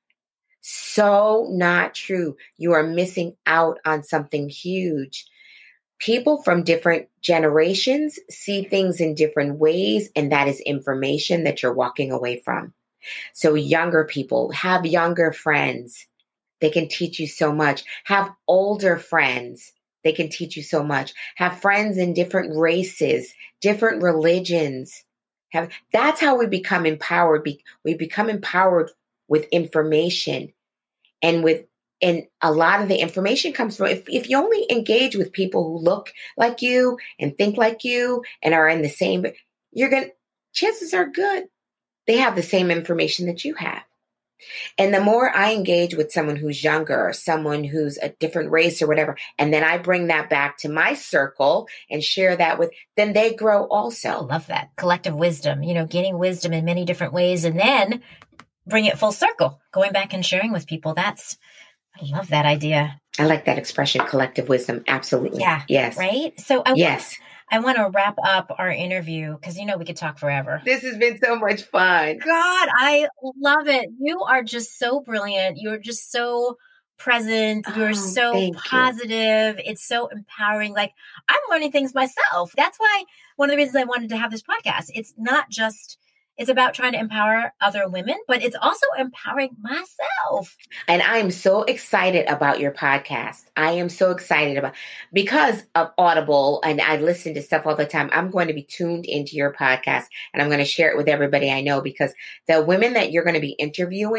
So not true. You are missing out on something huge. People from different generations see things in different ways, and that is information that you're walking away from. So younger people, have younger friends. They can teach you so much. Have older friends. They can teach you so much. Have friends in different races, different religions. Have that's how we become empowered. Be, we become empowered with information, and with and a lot of the information comes from if, if you only engage with people who look like you and think like you and are in the same, you're gonna chances are good they have the same information that you have. And the more I engage with someone who's younger or someone who's a different race or whatever, and then I bring that back to my circle and share that with, then they grow also. I love that. Collective wisdom, you know, gaining wisdom in many different ways, and then bring it full circle, going back and sharing with people. That's, I love that idea. I like that expression, collective wisdom. Absolutely. Yeah. Yes. Right? So I yes. Want- I want to wrap up our interview because, you know, we could talk forever. This has been so much fun. God, I love it. You are just so brilliant. You're just so present. You're oh, so positive. You. It's so empowering. Like, I'm learning things myself. That's why one of the reasons I wanted to have this podcast, it's not just, it's about trying to empower other women, but it's also empowering myself. And I'm so excited about your podcast. I am so excited about, because of Audible, and I listen to stuff all the time. I'm going to be tuned into your podcast, and I'm going to share it with everybody I know, because the women that you're going to be interviewing,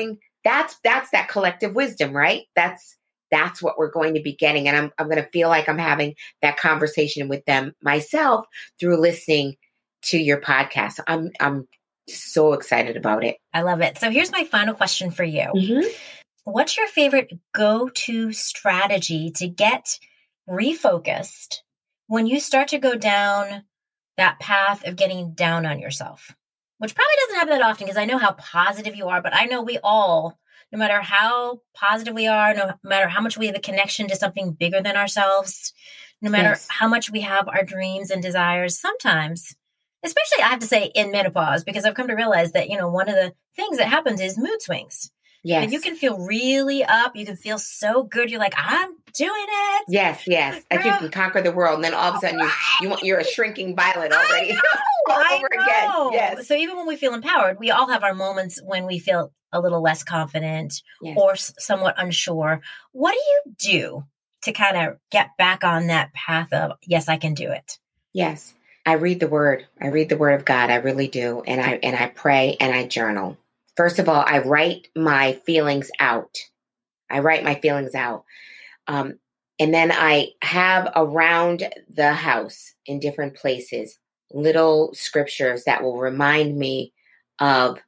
that's, that's that collective wisdom, right? That's, that's what we're going to be getting. And I'm, I'm going to feel like I'm having that conversation with them myself through listening to your podcast. I'm, I'm so excited about it. I love it. So here's my final question for you. Mm-hmm. What's your favorite go-to strategy to get refocused when you start to go down that path of getting down on yourself? Which probably doesn't happen that often because I know how positive you are, but I know we all, no matter how positive we are, no matter how much we have a connection to something bigger than ourselves, no matter Yes. how much we have our dreams and desires, sometimes, especially I have to say in menopause, because I've come to realize that, you know, one of the things that happens is mood swings. Yes. And you can feel really up. You can feel so good. You're like, I'm doing it. Yes, yes. Like you can conquer the world. And then all of a sudden you, you want, you're a shrinking violet already. all I over know. again. Yes. So even when we feel empowered, we all have our moments when we feel a little less confident Yes. or s- somewhat unsure. What do you do to kind of get back on that path of, yes, I can do it? Yes. I read the word. I read the word of God. I really do. And I, and I pray and I journal. First of all, I write my feelings out. I write my feelings out. Um, and then I have around the house in different places little scriptures that will remind me of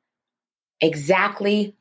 exactly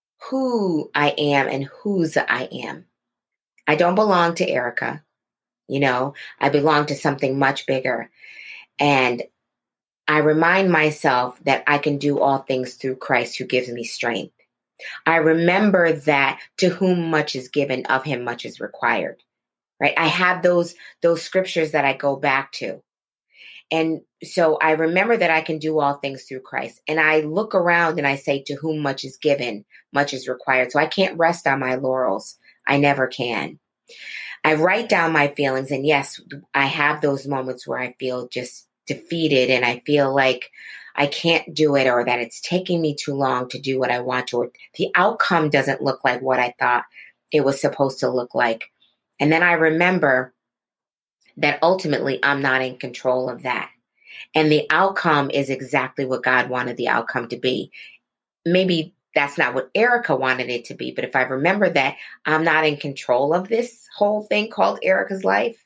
who I am and whose I am. I don't belong to Erica. You know, I belong to something much bigger. And I remind myself that I can do all things through Christ who gives me strength. I remember that to whom much is given, of him much is required, right? I have those, those scriptures that I go back to. And so I remember that I can do all things through Christ. And I look around and I say, to whom much is given, much is required. So I can't rest on my laurels. I never can. I write down my feelings. And yes, I have those moments where I feel just defeated and I feel like I can't do it, or that it's taking me too long to do what I want to, or the outcome doesn't look like what I thought it was supposed to look like. And then I remember that ultimately I'm not in control of that. And the outcome is exactly what God wanted the outcome to be. Maybe that's not what Erica wanted it to be, but if I remember that I'm not in control of this whole thing called Erica's life,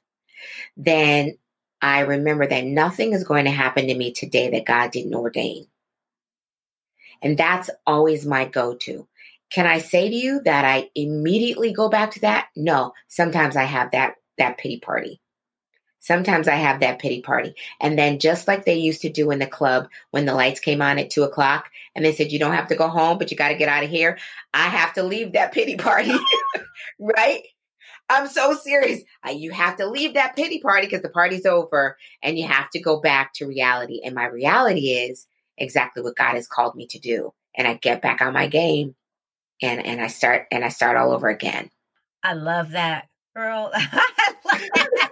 then I remember that nothing is going to happen to me today that God didn't ordain. And that's always my go-to. Can I say to you that I immediately go back to that? No. Sometimes I have that, that pity party. Sometimes I have that pity party. And then just like they used to do in the club when the lights came on at two o'clock and they said, you don't have to go home, but you got to get out of here. I have to leave that pity party, right? I'm so serious. Uh, you have to leave that pity party because the party's over and you have to go back to reality. And my reality is exactly what God has called me to do. And I get back on my game and, and I start and I start all over again. I love that, girl. I love that.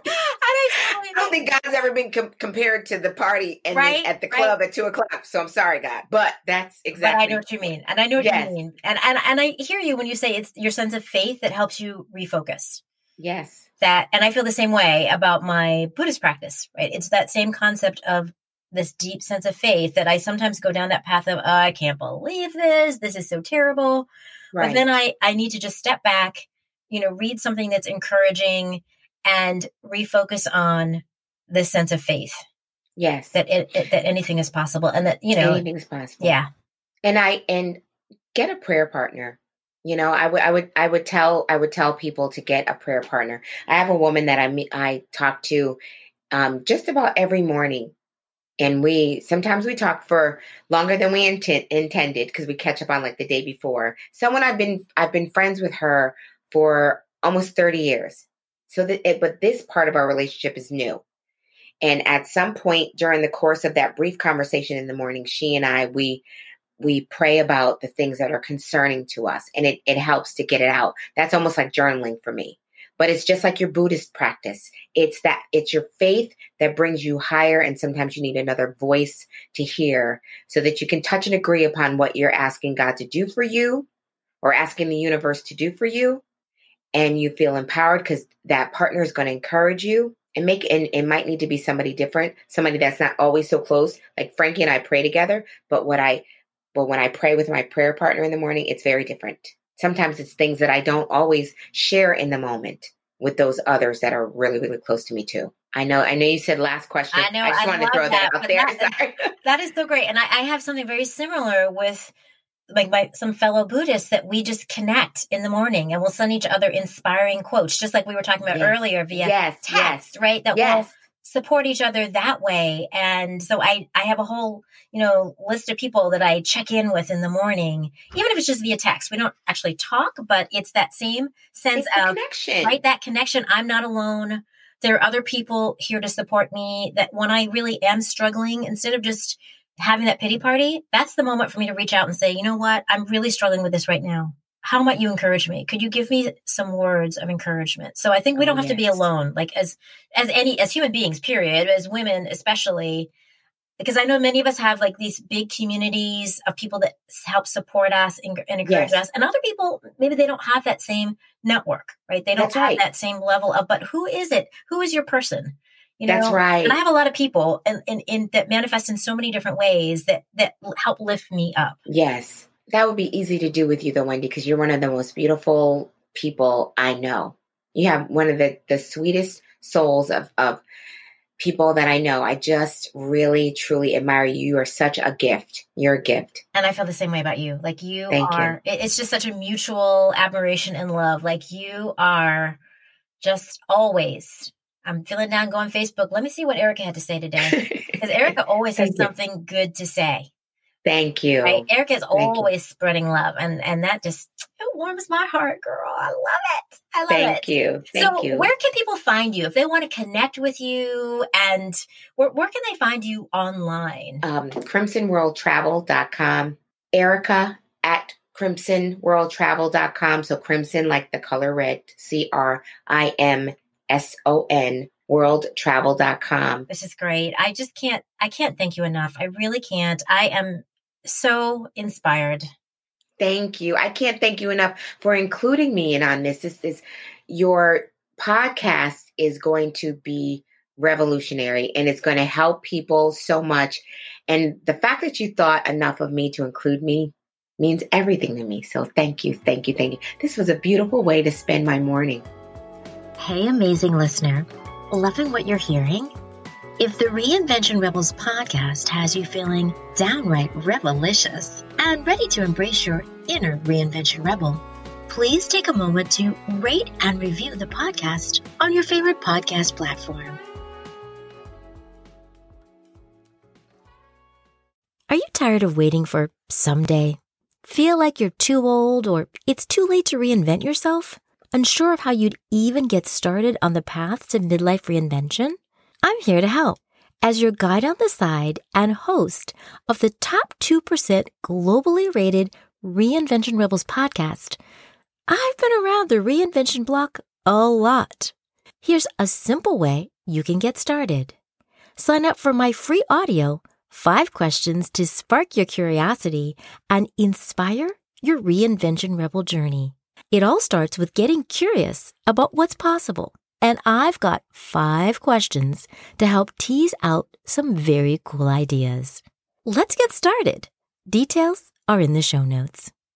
I don't think God's ever been com- compared to the party and right, at the club right. at two o'clock. So I'm sorry, God, but that's exactly. But I know what you mean, and I know what yes. you mean, and and and I hear you when you say it's your sense of faith that helps you refocus. Yes, that, and I feel the same way about my Buddhist practice. Right, it's that same concept of this deep sense of faith that I sometimes go down that path of oh, I can't believe this. This is so terrible. Right. But then I I need to just step back, you know, read something that's encouraging. And refocus on this sense of faith. Yes. That it, it, that anything is possible. And that, you know. Anything is possible. Yeah. And I, and get a prayer partner. You know, I would, I would, I would tell, I would tell people to get a prayer partner. I have a woman that I meet, I talk to um, just about every morning. And we, sometimes we talk for longer than we intent, intended because we catch up on like the day before. Someone I've been, I've been friends with her for almost thirty years. So that, it, but this part of our relationship is new. And at some point during the course of that brief conversation in the morning, she and I, we, we pray about the things that are concerning to us, and it, it helps to get it out. That's almost like journaling for me, but it's just like your Buddhist practice. It's that it's your faith that brings you higher. And sometimes you need another voice to hear so that you can touch and agree upon what you're asking God to do for you or asking the universe to do for you. And you feel empowered because that partner is going to encourage you and make, and it might need to be somebody different, somebody that's not always so close. Like Frankie and I pray together, but what I, But when I pray with my prayer partner in the morning, it's very different. Sometimes it's things that I don't always share in the moment with those others that are really, really close to me too. I know, I know you said last question. I know. I just I wanted to throw that, that out there. That, Sorry. that is so great. And I, I have something very similar with like my some fellow Buddhists that we just connect in the morning and we'll send each other inspiring quotes, just like we were talking about yes. earlier via yes, text, yes. right? That yes. will support each other that way. And so I, I have a whole, you know, list of people that I check in with in the morning, even if it's just via text. We don't actually talk, but it's that same sense it's of connection, right? That connection. I'm not alone. There are other people here to support me, that when I really am struggling, instead of just having that pity party, that's the moment for me to reach out and say, you know what? I'm really struggling with this right now. How might you encourage me? Could you give me some words of encouragement? So I think we don't oh, have yes. to be alone, like as, as any, as human beings, period, as women, especially, because I know many of us have like these big communities of people that help support us and, and encourage yes. us. And other people, maybe they don't have that same network, right? They don't That's have right. that same level of, but who is it? Who is your person? You know? That's right. And I have a lot of people in, in, in that manifest in so many different ways that, that help lift me up. Yes. That would be easy to do with you though, Wendy, because you're one of the most beautiful people I know. You have one of the, the sweetest souls of, of people that I know. I just really, truly admire you. You are such a gift. You're a gift. And I feel the same way about you. Like you Thank are, you. It's just such a mutual admiration and love. Like you are just always, I'm feeling down, go on Facebook. Let me see what Erica had to say today. Because Erica always has something good to say. Thank you. Right? Erica is Thank always you. spreading love. And, and that just, it warms my heart, girl. I love it. I love Thank it. you. Thank so you. Where can people find you if they want to connect with you? And where, where can they find you online? Um, crimson world travel dot com. Erica at crimson world travel dot com. So crimson like the color red, C R I M S O N, world travel dot com. This is great. I just can't, I can't thank you enough. I really can't. I am so inspired. Thank you. I can't thank you enough for including me in on this. This is your podcast is going to be revolutionary and it's going to help people so much. And the fact that you thought enough of me to include me means everything to me. So thank you. Thank you. Thank you. This was a beautiful way to spend my morning. Hey, amazing listener. Loving what you're hearing? If the Reinvention Rebels podcast has you feeling downright rebelicious and ready to embrace your inner reinvention rebel, please take a moment to rate and review the podcast on your favorite podcast platform. Are you tired of waiting for someday? Feel like you're too old or it's too late to reinvent yourself? Unsure of how you'd even get started on the path to midlife reinvention? I'm here to help as your guide on the side and host of the top two percent globally rated Reinvention Rebels podcast. I've been around the reinvention block a lot. Here's a simple way you can get started. Sign up for my free audio, five questions to spark your curiosity and inspire your Reinvention Rebel journey. It all starts with getting curious about what's possible. And I've got five questions to help tease out some very cool ideas. Let's get started. Details are in the show notes.